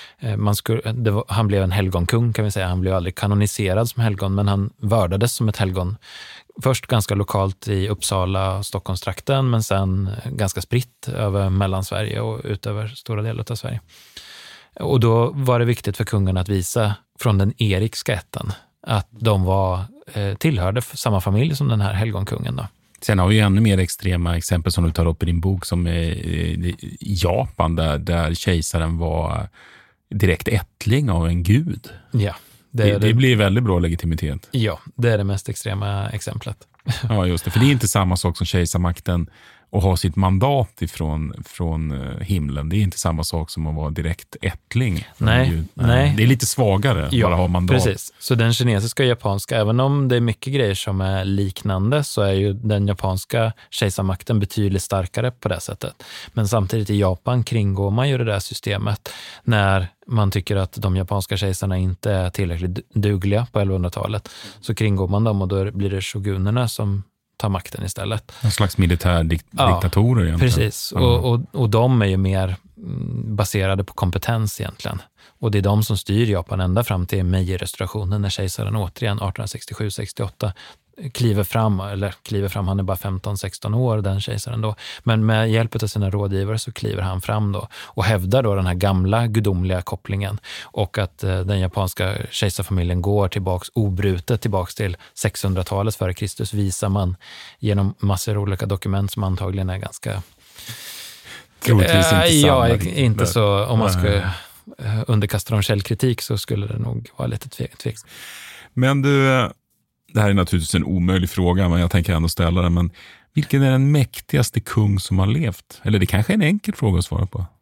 Han blev en helgonkung, kan vi säga. Han blev aldrig kanoniserad som helgon, men han vördades som ett helgon. Först ganska lokalt i Uppsala och Stockholmstrakten, men sen ganska spritt över Mellansverige och utöver stora delar av Sverige. Och då var det viktigt för kungarna att visa från den erikska ätten att de tillhörde samma familj som den här helgonkungen då.
Sen har vi ju ännu mer extrema exempel som du tar upp i din bok, som är i Japan, där kejsaren var direkt ättling av en gud.
Ja,
det blir väldigt bra legitimitet.
Ja, det är det mest extrema exemplet.
Ja, just det. För det är inte samma sak som kejsarmakten och ha sitt mandat från himlen. Det är inte samma sak som att vara direkt ättling.
Nej.
Det är lite svagare att bara ha mandat.
Precis. Så den kinesiska och japanska, även om det är mycket grejer som är liknande, så är ju den japanska kejsarmakten betydligt starkare på det sättet. Men samtidigt i Japan kringgår man ju det där systemet när man tycker att de japanska kejsarna inte är tillräckligt dugliga på 1100-talet. Så kringgår man dem och då blir det shogunerna som tar makten istället.
En slags militärdiktatorer egentligen.
Precis. Och de är ju mer baserade på kompetens egentligen. Och det är de som styr Japan ända fram till Meiji-restaurationen när kejsaren återigen 1867-68 kliver fram, han är bara 15-16 år den kejsaren då, men med hjälp av sina rådgivare så kliver han fram då och hävdar då den här gamla gudomliga kopplingen och att den japanska kejsarfamiljen går obrutet tillbaks till 600-talet före Kristus, visar man genom massor av olika dokument som antagligen är ganska
troligtvis
inte så, om man ska underkasta dem källkritik så skulle det nog vara lite tveks.
Men du, det här är naturligtvis en omöjlig fråga, men jag tänker ändå ställa den. Men vilken är den mäktigaste kung som har levt? Eller det kanske är en enkel fråga att svara på.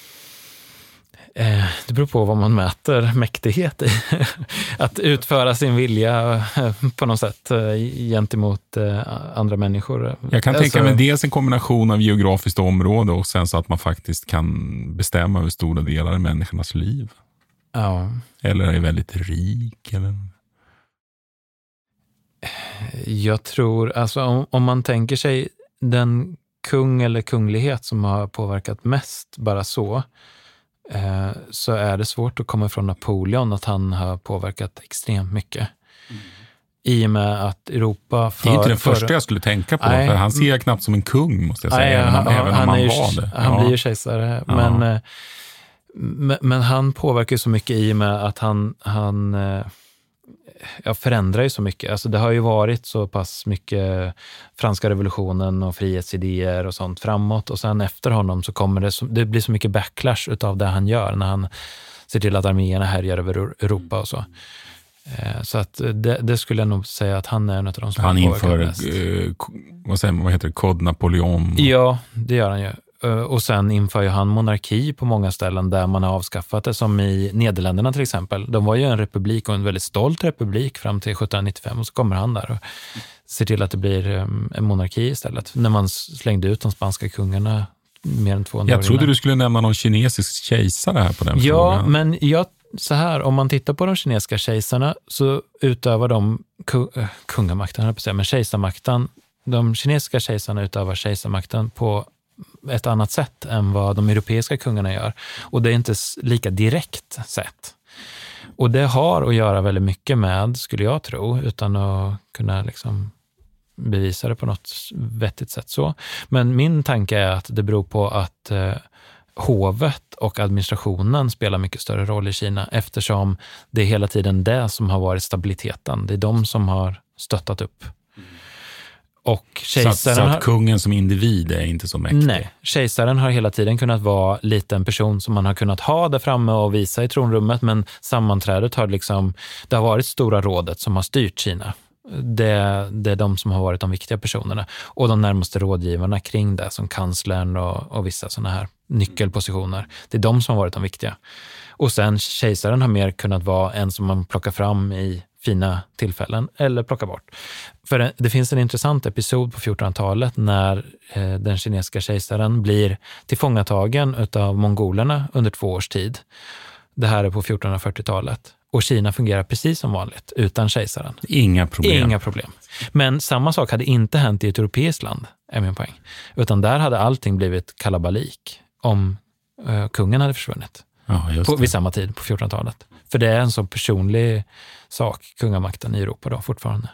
Det beror på vad man mäter mäktighet i. Att utföra sin vilja på något sätt gentemot andra människor.
Jag kan tänka mig dels en kombination av geografiskt område och sen så att man faktiskt kan bestämma över stora delar av människornas liv.
Ja.
Eller är väldigt rik eller...
Jag tror, alltså om man tänker sig den kung eller kunglighet som har påverkat mest bara så är det svårt att komma ifrån Napoleon, att han har påverkat extremt mycket. I och med att Europa...
Det är inte den första jag skulle tänka på, för han ser jag knappt som en kung, måste jag säga, även om han var det.
Han blir ju kejsare, men han påverkar ju så mycket i och med att han förändrar ju så mycket. Alltså det har ju varit så pass mycket franska revolutionen och frihetsidéer och sånt framåt, och sen efter honom så kommer det blir så mycket backlash utav det han gör när han ser till att arméerna härjar över Europa och så. Så att det skulle jag nog säga att han är en av de som
han inför vad heter det, Code Napoleon.
Ja, det gör han ju. Och sen inför ju han monarki på många ställen där man har avskaffat det, som i Nederländerna till exempel. De var ju en republik och en väldigt stolt republik fram till 1795, och så kommer han där och ser till att det blir en monarki istället. När man slängde ut de spanska kungarna mer än 200 år.
Jag trodde du skulle nämna någon kinesisk kejsare här på den frågan.
Ja, men så här, om man tittar på de kinesiska kejsarna så utövar de kungamakten, men kejsarmakten, de kinesiska kejsarna utövar kejsarmakten på ett annat sätt än vad de europeiska kungarna gör. Och det är inte lika direkt sätt. Och det har att göra väldigt mycket med, skulle jag tro, utan att kunna liksom bevisa det på något vettigt sätt så. Men min tanke är att det beror på att hovet och administrationen spelar mycket större roll i Kina, eftersom det är hela tiden det som har varit stabiliteten. Det är de som har stöttat upp. Och
så att kungen som individ är inte så mäktig?
Nej, kejsaren har hela tiden kunnat vara liten person som man har kunnat ha där framme och visa i tronrummet, men sammanträdet har det har varit Stora rådet som har styrt Kina. Det är de som har varit de viktiga personerna, och de närmaste rådgivarna kring det, som kanslern och vissa sådana här nyckelpositioner. Det är de som har varit de viktiga. Och sen kejsaren har mer kunnat vara en som man plockar fram i fina tillfällen eller plockar bort. För det finns en intressant episod på 1400-talet när den kinesiska kejsaren blir tillfångatagen utav mongolerna under 2 års tid. Det här är på 1440-talet. Och Kina fungerar precis som vanligt, utan kejsaren.
Inga
problem. Men samma sak hade inte hänt i ett europeiskt land, är min poäng. Utan där hade allting blivit kalabalik om kungen hade försvunnit.
Ja,
vid samma tid på 1400-talet. För det är en så personlig sak, kungamakten i Europa då fortfarande.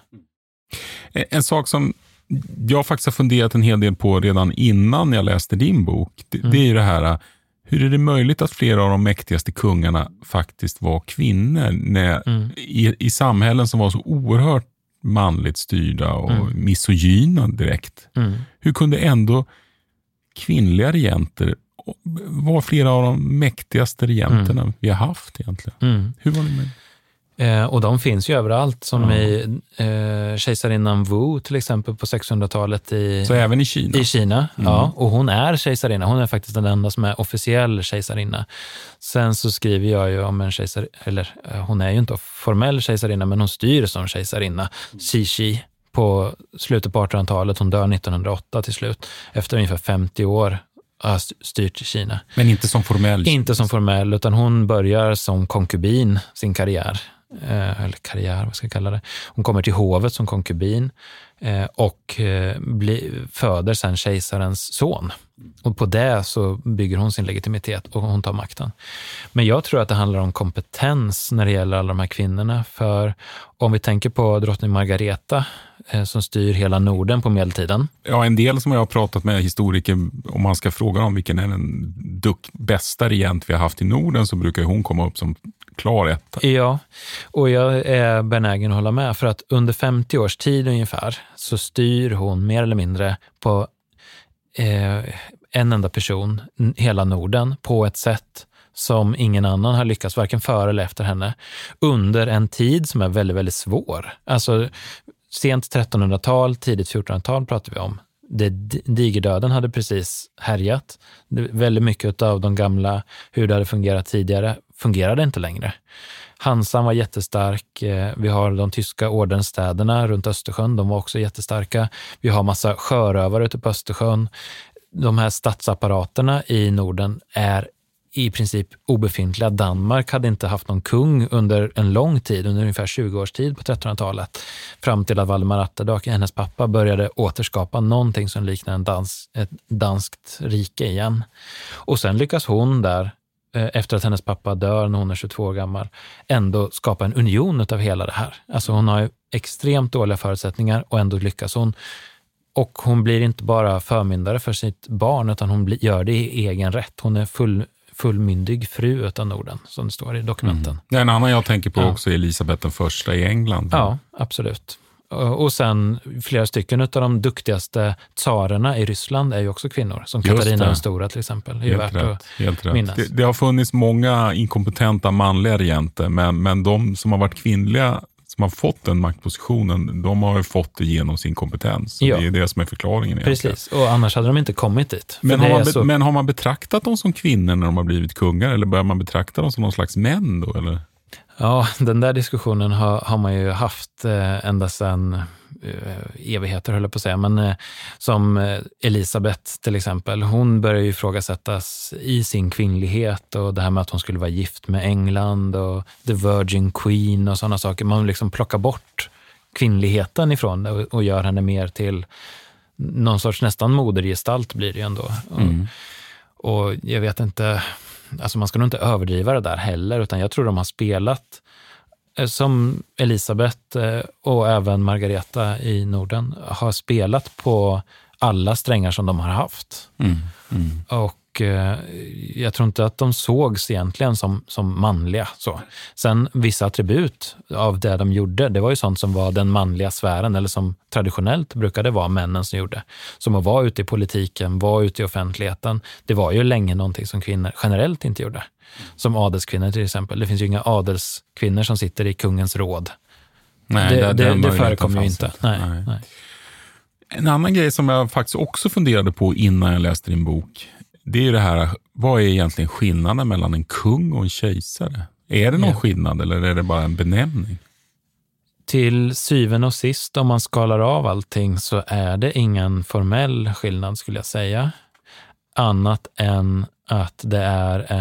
En sak som jag faktiskt har funderat en hel del på redan innan jag läste din bok, det är ju det här, hur är det möjligt att flera av de mäktigaste kungarna faktiskt var kvinnor i samhällen som var så oerhört manligt styrda och misogyna direkt. Hur kunde ändå kvinnliga regenter vara flera av de mäktigaste regenterna vi har haft egentligen? Hur var det med?
Och de finns ju överallt, som i kejsarinnan Wu till exempel på 600-talet
Så även i Kina?
I Kina, ja. Och hon är kejsarinna. Hon är faktiskt den enda som är officiell kejsarinna. Sen så skriver jag ju om en hon är ju inte formell kejsarinna, men hon styr som kejsarinna. Cixi på slutet på 1800-talet. Hon dör 1908 till slut. Efter ungefär 50 år har styrt i Kina.
Men inte som formell?
Inte som formell, utan hon börjar som konkubin sin karriär. Eller karriär, vad ska jag kalla det. Hon kommer till hovet som konkubin och föder sen kejsarens son. Och på det så bygger hon sin legitimitet och hon tar makten. Men jag tror att det handlar om kompetens när det gäller alla de här kvinnorna. För om vi tänker på drottning Margareta som styr hela Norden på medeltiden.
Ja, en del som jag har pratat med historiker, om man ska fråga om vilken är den bästa regent vi har haft i Norden, så brukar hon komma upp som klar etta. Ja, och jag är benägen att hålla med, för att under 50 års tid ungefär så styr hon mer eller mindre på en enda person hela Norden på ett sätt som ingen annan har lyckats, varken före eller efter henne, under en tid som är väldigt, väldigt svår. Alltså sent 1300-tal, tidigt 1400-tal pratar vi om. Digerdöden hade precis härjat. Väldigt mycket av de gamla, hur det hade fungerat tidigare, fungerade inte längre. Hansan var jättestark. Vi har de tyska ordensstäderna runt Östersjön. De var också jättestarka. Vi har massa sjörövare ute på Östersjön. De här statsapparaterna i Norden är i princip obefintliga. Danmark hade inte haft någon kung under en lång tid, under ungefär 20 års tid på 1300-talet. Fram till att Valdemar Atterdag, hennes pappa, började återskapa någonting som liknar ett danskt rike igen. Och sen lyckas hon där, efter att hennes pappa dör när hon är 22 år gammal, ändå skapa en union av hela det här. Alltså hon har extremt dåliga förutsättningar och ändå lyckas hon. Och hon blir inte bara förmyndare för sitt barn, utan hon gör det i egen rätt. Hon är fullmyndig fru utav Norden, som det står i dokumenten. Det är en annan jag tänker på också, Elisabeth den första i England.
Ja, absolut. Och sen flera stycken av de duktigaste tsarerna i Ryssland är ju också kvinnor, som Katarina den stora till exempel. Det är
helt
värt
rätt, helt rätt.
Minnas.
Det har funnits många inkompetenta manliga regenter, men de som har varit kvinnliga, som har fått den maktpositionen, de har ju fått det genom sin kompetens. Ja. Det är det som är förklaringen egentligen.
Precis, och annars hade de inte kommit dit.
Men har man betraktat dem som kvinnor när de har blivit kungar, eller börjar man betrakta dem som någon slags män då, eller?
Ja, den där diskussionen har man ju haft ända sedan evigheter, höll jag på att säga. Men som Elisabeth till exempel, hon börjar ju ifrågasättas i sin kvinnlighet, och det här med att hon skulle vara gift med England och The Virgin Queen och sådana saker. Man liksom plockar bort kvinnligheten ifrån det och gör henne mer till någon sorts nästan modergestalt blir det ju ändå. Och jag vet inte, alltså man ska nog inte överdriva det där heller, utan jag tror de har spelat som Elisabeth och även Margareta i Norden har spelat på alla strängar som de har haft. Och jag tror inte att de sågs egentligen som manliga. Så. Sen vissa attribut av det de gjorde, det var ju sånt som var den manliga sfären, eller som traditionellt brukade vara männen som gjorde. Som att vara ute i politiken, vara ute i offentligheten. Det var ju länge någonting som kvinnor generellt inte gjorde. Som adelskvinnor till exempel. Det finns ju inga adelskvinnor som sitter i kungens råd.
Nej,
det förekommer ju inte. Nej.
En annan grej som jag faktiskt också funderade på innan jag läste din bok, det är ju det här, vad är egentligen skillnaden mellan en kung och en kejsare? Är det någon skillnad, eller är det bara en benämning?
Till syvende och sist, om man skalar av allting, så är det ingen formell skillnad, skulle jag säga. Annat än att det är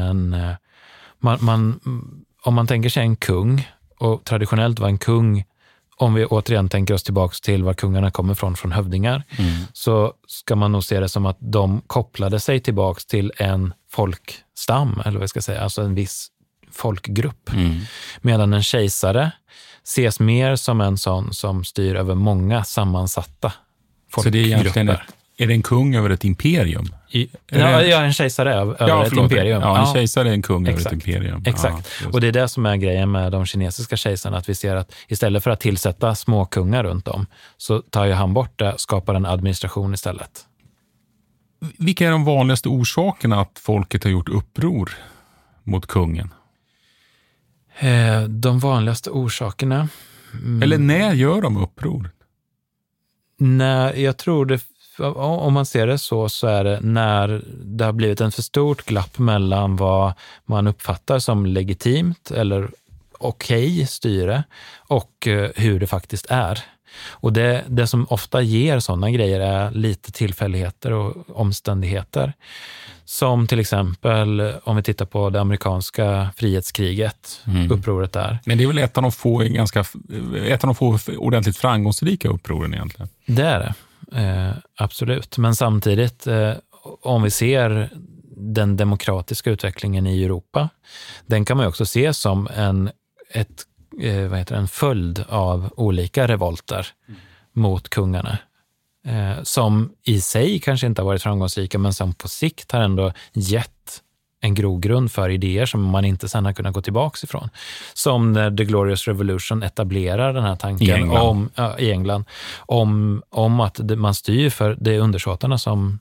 om man tänker sig en kung, och traditionellt var en kung, om vi återigen tänker oss tillbaka till var kungarna kommer från hövdingar, så ska man nog se det som att de kopplade sig tillbaka till en folkstam, eller vad jag ska säga, alltså en viss folkgrupp. Medan en kejsare ses mer som en sån som styr över många sammansatta folkgrupper. Så det är egentligen
är det en kung över ett imperium?
En kejsare över ett imperium.
Ja, en kejsare är en kung över ett imperium.
Exakt. Och det är det som är grejen med de kinesiska kejsarna, att vi ser att istället för att tillsätta små kungar runt om, så tar ju han bort det, skapar en administration istället.
Vilka är de vanligaste orsakerna att folket har gjort uppror mot kungen?
De vanligaste orsakerna.
Eller när gör de uppror?
Nej, jag tror det, om man ser det så är det när det har blivit en för stort glapp mellan vad man uppfattar som legitimt eller okej styre och hur det faktiskt är. Och det som ofta ger sådana grejer är lite tillfälligheter och omständigheter. Som till exempel om vi tittar på det amerikanska frihetskriget, upproret där.
Men det är väl ett av de få ordentligt framgångsrika upproren egentligen.
Det är det, absolut. Men samtidigt, om vi ser den demokratiska utvecklingen i Europa, den kan man ju också se som en följd av olika revolter mot kungarna. Som i sig kanske inte har varit framgångsrika, men som på sikt har ändå gett en grogrund för idéer som man inte sen har kunnat gå tillbaka ifrån. Som när The Glorious Revolution etablerar den här tanken i England om att man styr för det är undersåtarna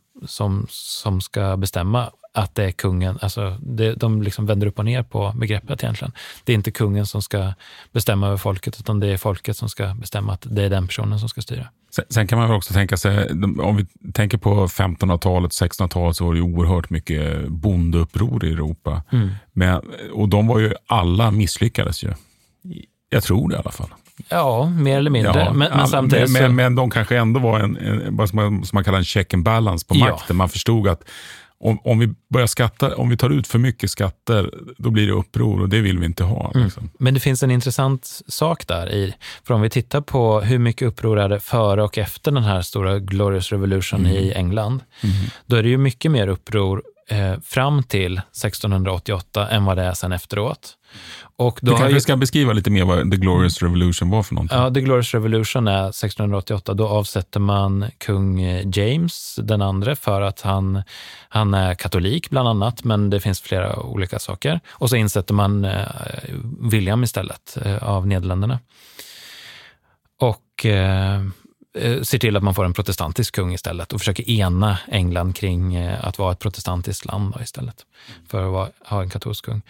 som ska bestämma att det är kungen, alltså de liksom vänder upp och ner på begreppet egentligen. Det är inte kungen som ska bestämma över folket, utan det är folket som ska bestämma att det är den personen som ska styra.
Sen kan man väl också tänka sig, om vi tänker på 1500-talet, 1600-talet, så var det ju oerhört mycket bondeuppror i Europa. Och de var ju alla misslyckades ju. Jag tror det i alla fall.
Ja, mer eller mindre.
Ja,
men samtidigt
men de kanske ändå var som man kallar en check and balance på makten. Ja. Man förstod att om vi börjar skatta, om vi tar ut för mycket skatter, då blir det uppror och det vill vi inte ha. Liksom.
Men det finns en intressant sak där i, för om vi tittar på hur mycket uppror är det före och efter den här stora Glorious Revolution i England, då är det ju mycket mer uppror fram till 1688 än vad det är sen efteråt. Och då
du kanske ska beskriva lite mer vad The Glorious Revolution var för någonting.
Ja, The Glorious Revolution är 1688. Då avsätter man kung James den andre för att han är katolik bland annat, men det finns flera olika saker. Och så insätter man William istället av Nederländerna. Och ser till att man får en protestantisk kung istället och försöker ena England kring att vara ett protestantiskt land istället för att ha en katolsk kung.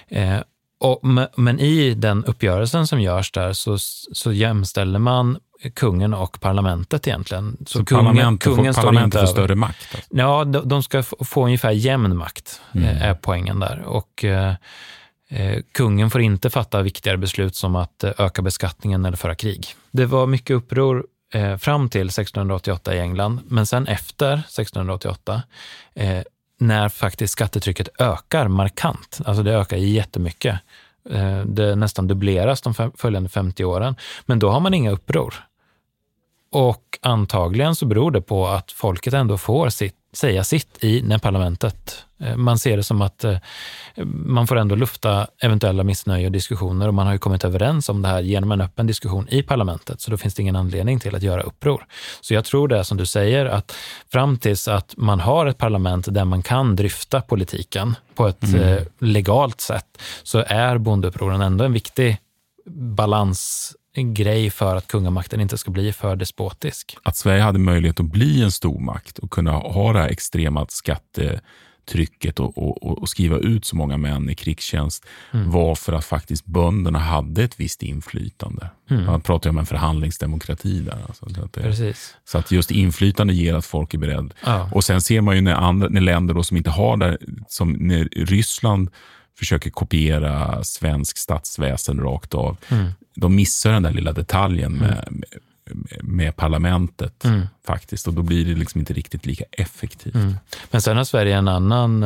Men i den uppgörelsen som görs där så jämställer man kungen och parlamentet egentligen.
Så kungen får större makt? Alltså.
Ja, de ska få ungefär jämn makt är poängen där. Och kungen får inte fatta viktigare beslut som att öka beskattningen eller föra krig. Det var mycket uppror fram till 1688 i England, men sen efter 1688 när faktiskt skattetrycket ökar markant, alltså det ökar jättemycket, det nästan dubbleras de följande 50 åren, men då har man inga uppror. Och antagligen så beror det på att folket ändå får säga sitt när parlamentet. Man ser det som att man får ändå lufta eventuella missnöje och diskussioner, och man har ju kommit överens om det här genom en öppen diskussion i parlamentet, så då finns det ingen anledning till att göra uppror. Så jag tror det är som du säger, att fram tills att man har ett parlament där man kan dryfta politiken på ett legalt sätt, så är bondeupproren ändå en viktig balansgrej för att kungamakten inte ska bli för despotisk.
Att Sverige hade möjlighet att bli en stormakt och kunna ha det här extrema skattetrycket och skriva ut så många män i krigstjänst var för att faktiskt bönderna hade ett visst inflytande. Man pratar ju om en förhandlingsdemokrati där. Alltså, så att just inflytande ger att folk är beredd. Ja. Och sen ser man ju när länder då som inte har det, som när Ryssland försöker kopiera svensk statsväsen rakt av. De missar den där lilla detaljen med parlamentet faktiskt, och då blir det liksom inte riktigt lika effektivt.
Men sen har Sverige en annan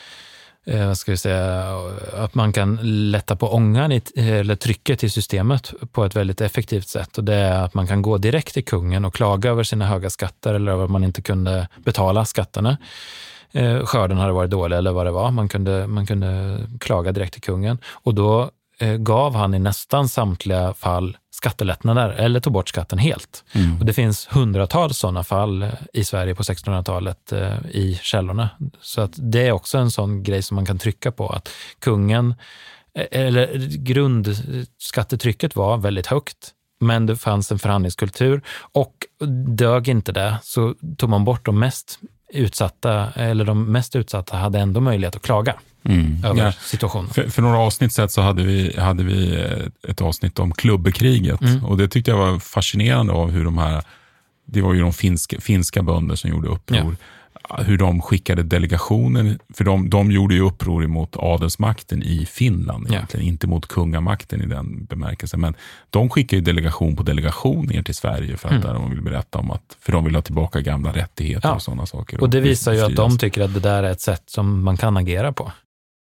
att man kan lätta på ångan eller trycket i systemet på ett väldigt effektivt sätt, och det är att man kan gå direkt till kungen och klaga över sina höga skatter eller över att man inte kunde betala skatterna. Skörden hade varit dålig eller vad det var. Man kunde klaga direkt till kungen, och då gav han i nästan samtliga fall skattelättnader eller tog bort skatten helt. Och det finns hundratals sådana fall i Sverige på 1600-talet i källorna. Så att det är också en sån grej som man kan trycka på, att kungen, eller grundskattetrycket var väldigt högt, men det fanns en förhandlingskultur, och dög inte det så tog man bort de mest utsatta, eller de mest utsatta, hade ändå möjlighet att klaga över situationen.
För några avsnitt sedan så hade vi ett avsnitt om klubbekriget. Och det tyckte jag var fascinerande av hur det var ju de finska bönder som gjorde uppror. Hur de skickade delegationer, för de gjorde ju uppror emot adelsmakten i Finland egentligen, inte mot kungamakten i den bemärkelsen, men de skickade ju delegation på delegation ner till Sverige för att där de vill berätta om för de vill ha tillbaka gamla rättigheter och sådana saker.
Och det visar ju att de tycker att det där är ett sätt som man kan agera på.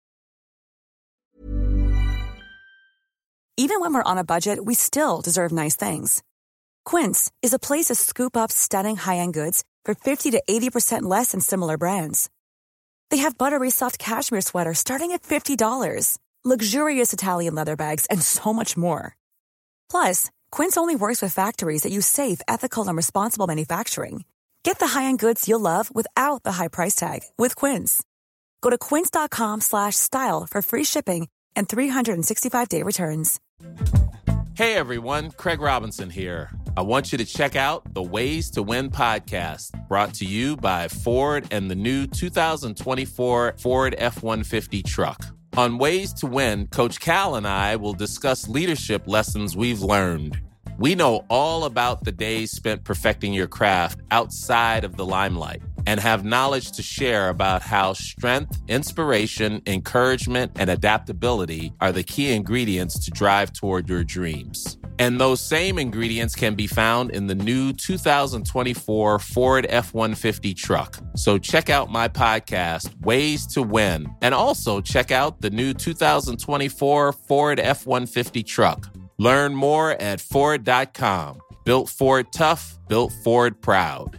Even when we're on a budget, we still deserve nice things. Quince is a place to scoop up stunning high-end goods for 50 to 80% less than similar brands. They have buttery soft cashmere sweaters starting at $50, luxurious Italian leather bags, and so much more. Plus, Quince only works with factories that use safe, ethical, and responsible manufacturing. Get the high-end goods you'll love without the high price tag with Quince. Go to quince.com/style for free shipping and 365-day returns.
Hey everyone, Craig Robinson here. I want you to check out the Ways to Win podcast, brought to you by Ford and the new 2024 Ford F-150 truck. On Ways to Win, Coach Cal and I will discuss leadership lessons we've learned. We know all about the days spent perfecting your craft outside of the limelight and have knowledge to share about how strength, inspiration, encouragement, and adaptability are the key ingredients to drive toward your dreams. And those same ingredients can be found in the new 2024 Ford F-150 truck. So check out my podcast, Ways to Win, and also check out the new 2024 Ford F-150 truck. Learn more at Ford.com. Built Ford tough, built Ford proud.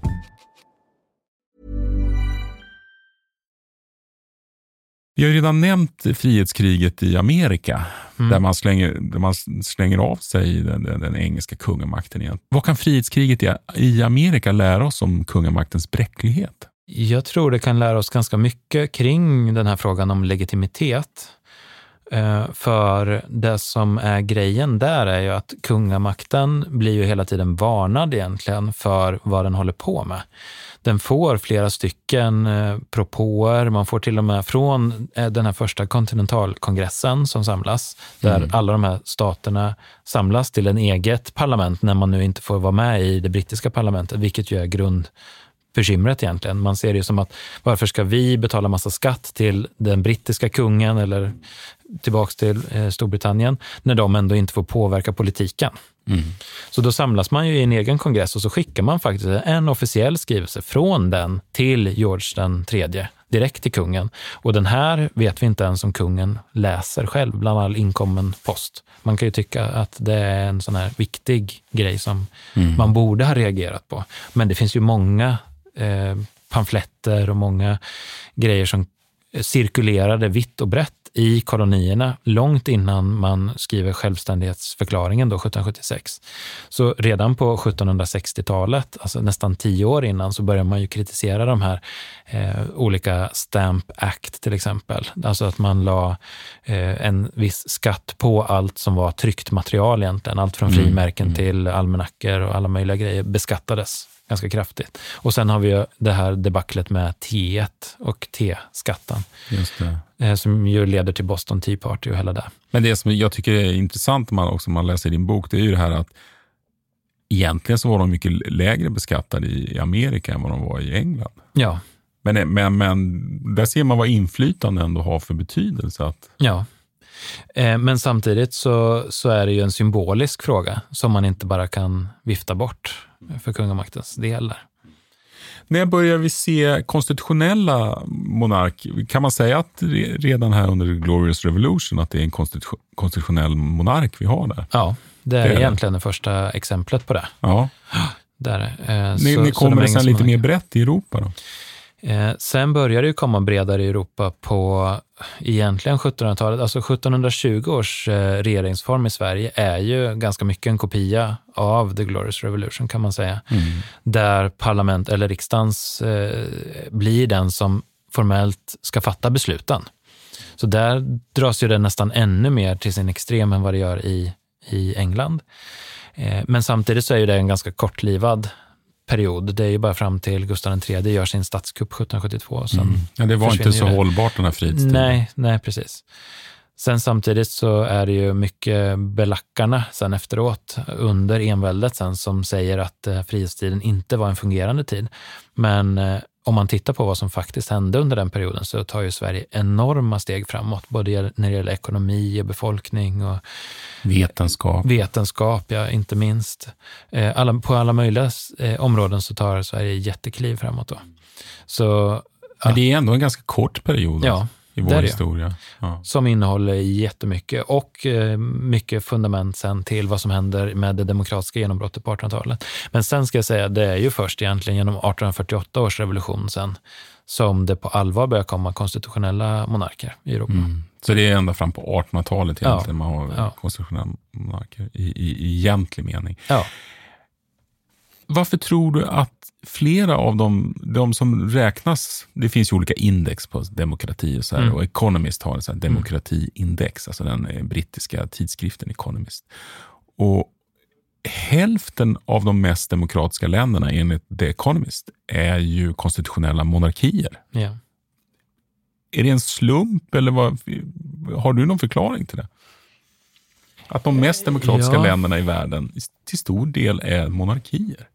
Vi har ju redan nämnt frihetskriget i Amerika, där man slänger av sig den engelska kungamakten igen. Vad kan frihetskriget i Amerika lära oss om kungamaktens bräcklighet?
Jag tror det kan lära oss ganska mycket kring den här frågan om legitimitet. För det som är grejen där är ju att kungamakten blir ju hela tiden varnad egentligen för vad den håller på med. Den får flera stycken propåer, man får till och med från den här första kontinentalkongressen som samlas, där alla de här staterna samlas till en eget parlament när man nu inte får vara med i det brittiska parlamentet, vilket ju är grundbekymret egentligen. Man ser det som att varför ska vi betala massa skatt till den brittiska kungen eller tillbaks till Storbritannien när de ändå inte får påverka politiken. Så då samlas man ju i en egen kongress och så skickar man faktiskt en officiell skrivelse från den till George den tredje direkt till kungen. Och den här vet vi inte ens om kungen läser själv bland all inkommen post. Man kan ju tycka att det är en sån här viktig grej som man borde ha reagerat på. Men det finns ju många pamfletter och många grejer som cirkulerade vitt och brett i kolonierna långt innan man skriver självständighetsförklaringen då 1776. Så redan på 1760-talet, alltså nästan 10 år innan, så börjar man ju kritisera de här olika Stamp Act till exempel. Alltså att man la en viss skatt på allt som var tryckt material egentligen. Allt från frimärken till almanackor och alla möjliga grejer beskattades ganska kraftigt. Och sen har vi ju det här debaclet med T1 och T-skatten.
Just det.
Som ju leder till Boston Tea Party och hela det.
Men det som jag tycker är intressant om man läser din bok, det är ju det här att egentligen så var de mycket lägre beskattade i Amerika än vad de var i England.
Ja.
Men där ser man vad inflytande ändå har för betydelse. Att...
Ja. Men samtidigt så är det ju en symbolisk fråga som man inte bara kan vifta bort för kungamaktens del där.
När börjar vi se konstitutionella monark? Kan man säga att redan här under The Glorious Revolution att det är en konstitutionell monark vi har där?
Ja, det är egentligen det första exemplet på det.
Ja.
Där,
ni kommer det sen lite mer brett i Europa då?
Sen börjar det ju komma bredare i Europa på egentligen 1700-talet. Alltså 1720 års regeringsform i Sverige är ju ganska mycket en kopia av The Glorious Revolution kan man säga. Där parlament eller riksdagens blir den som formellt ska fatta besluten. Så där dras ju det nästan ännu mer till sin extrem än vad det gör i England. Men samtidigt så är ju det en ganska kortlivad period. Det är ju bara fram till Gustav III gör sin statskupp 1772.
Ja, det var inte så hållbart den här frihetstiden.
Nej, precis. Sen samtidigt så är det ju mycket belackarna sen efteråt under enväldet sen som säger att frihetstiden inte var en fungerande tid. Men om man tittar på vad som faktiskt hände under den perioden så tar ju Sverige enorma steg framåt. Både när det gäller ekonomi och befolkning och vetenskap, ja, inte minst. På alla möjliga områden så tar Sverige jättekliv framåt då. Så,
men det är ändå en ganska kort period.
Ja.
I vår historia. Ja.
Som innehåller jättemycket och mycket fundament sen till vad som händer med det demokratiska genombrottet på 1800-talet. Men sen ska jag säga, det är ju först egentligen genom 1848 års revolution sen som det på allvar börjar komma konstitutionella monarker i Europa.
Så det är ända fram på 1800-talet egentligen man har konstitutionella monarker i egentlig mening.
Ja.
Varför tror du att flera av de som räknas, det finns ju olika index på demokrati och så här, och Economist har en sån här demokratiindex, alltså den brittiska tidskriften Economist. Och hälften av de mest demokratiska länderna enligt The Economist är ju konstitutionella monarkier.
Ja.
Är det en slump eller har du någon förklaring till det? Att de mest demokratiska länderna i världen till stor del är monarkier.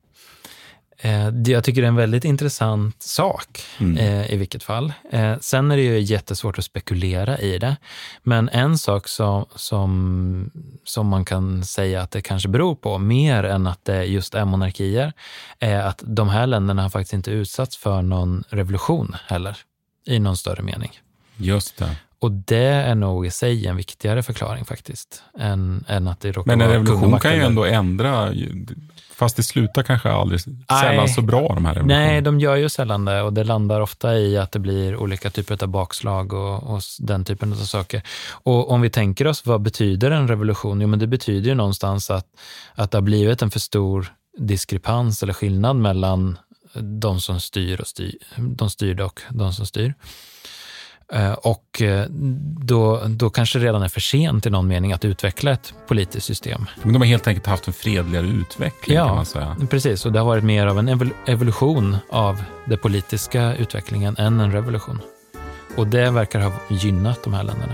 Jag tycker det är en väldigt intressant sak i vilket fall. Sen är det ju jättesvårt att spekulera i det. Men en sak som man kan säga att det kanske beror på mer än att det just är monarkier är att de här länderna har faktiskt inte utsatts för någon revolution heller i någon större mening.
Just det.
Och det är nog i sig en viktigare förklaring faktiskt än att det råkar
vara. Men en revolution kan ju
eller...
ändå ändra, fast det slutar kanske aldrig sällan så bra de här revolutionerna.
Nej, de gör ju sällan det och det landar ofta i att det blir olika typer av bakslag och den typen av saker. Och om vi tänker oss, vad betyder en revolution? Jo, men det betyder ju någonstans att det har blivit en för stor diskrepans eller skillnad mellan de som de styrde och de som styr. Och då kanske redan är för sent i någon mening att utveckla ett politiskt system.
Men de har helt enkelt haft en fredligare utveckling kan man säga.
Ja, precis. Och det har varit mer av en evolution av den politiska utvecklingen än en revolution. Och det verkar ha gynnat de här länderna.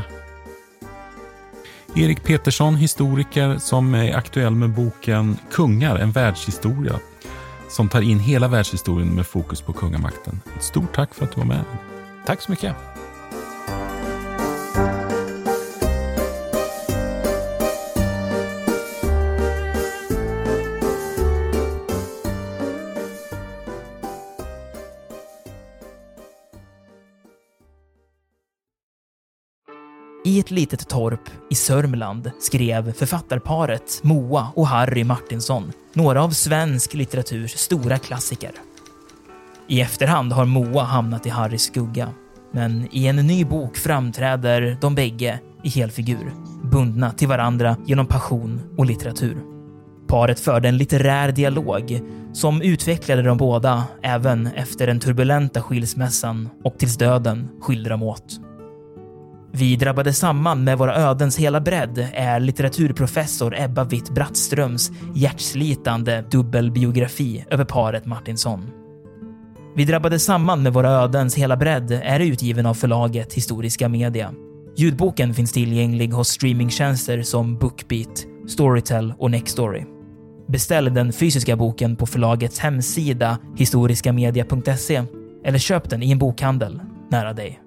Erik Petersson, historiker som är aktuell med boken Kungar, en världshistoria, som tar in hela världshistorien med fokus på kungamakten. Ett stort tack för att du var med.
Tack så mycket.
I ett litet torp i Sörmland skrev författarparet Moa och Harry Martinsson några av svensk litteraturs stora klassiker. I efterhand har Moa hamnat i Harrys skugga, men i en ny bok framträder de bägge i helfigur, bundna till varandra genom passion och litteratur. Paret förde en litterär dialog som utvecklade de båda även efter den turbulenta skilsmässan och tills döden skilde dem åt. Vi drabbade samman med våra ödens hela bredd är litteraturprofessor Ebba Witt-Brattströms hjärtslitande dubbelbiografi över paret Martinsson. Vi drabbade samman med våra ödens hela bredd är utgiven av förlaget Historiska Media. Ljudboken finns tillgänglig hos streamingtjänster som Bookbeat, Storytel och Nextory. Beställ den fysiska boken på förlagets hemsida historiskamedia.se eller köp den i en bokhandel nära dig.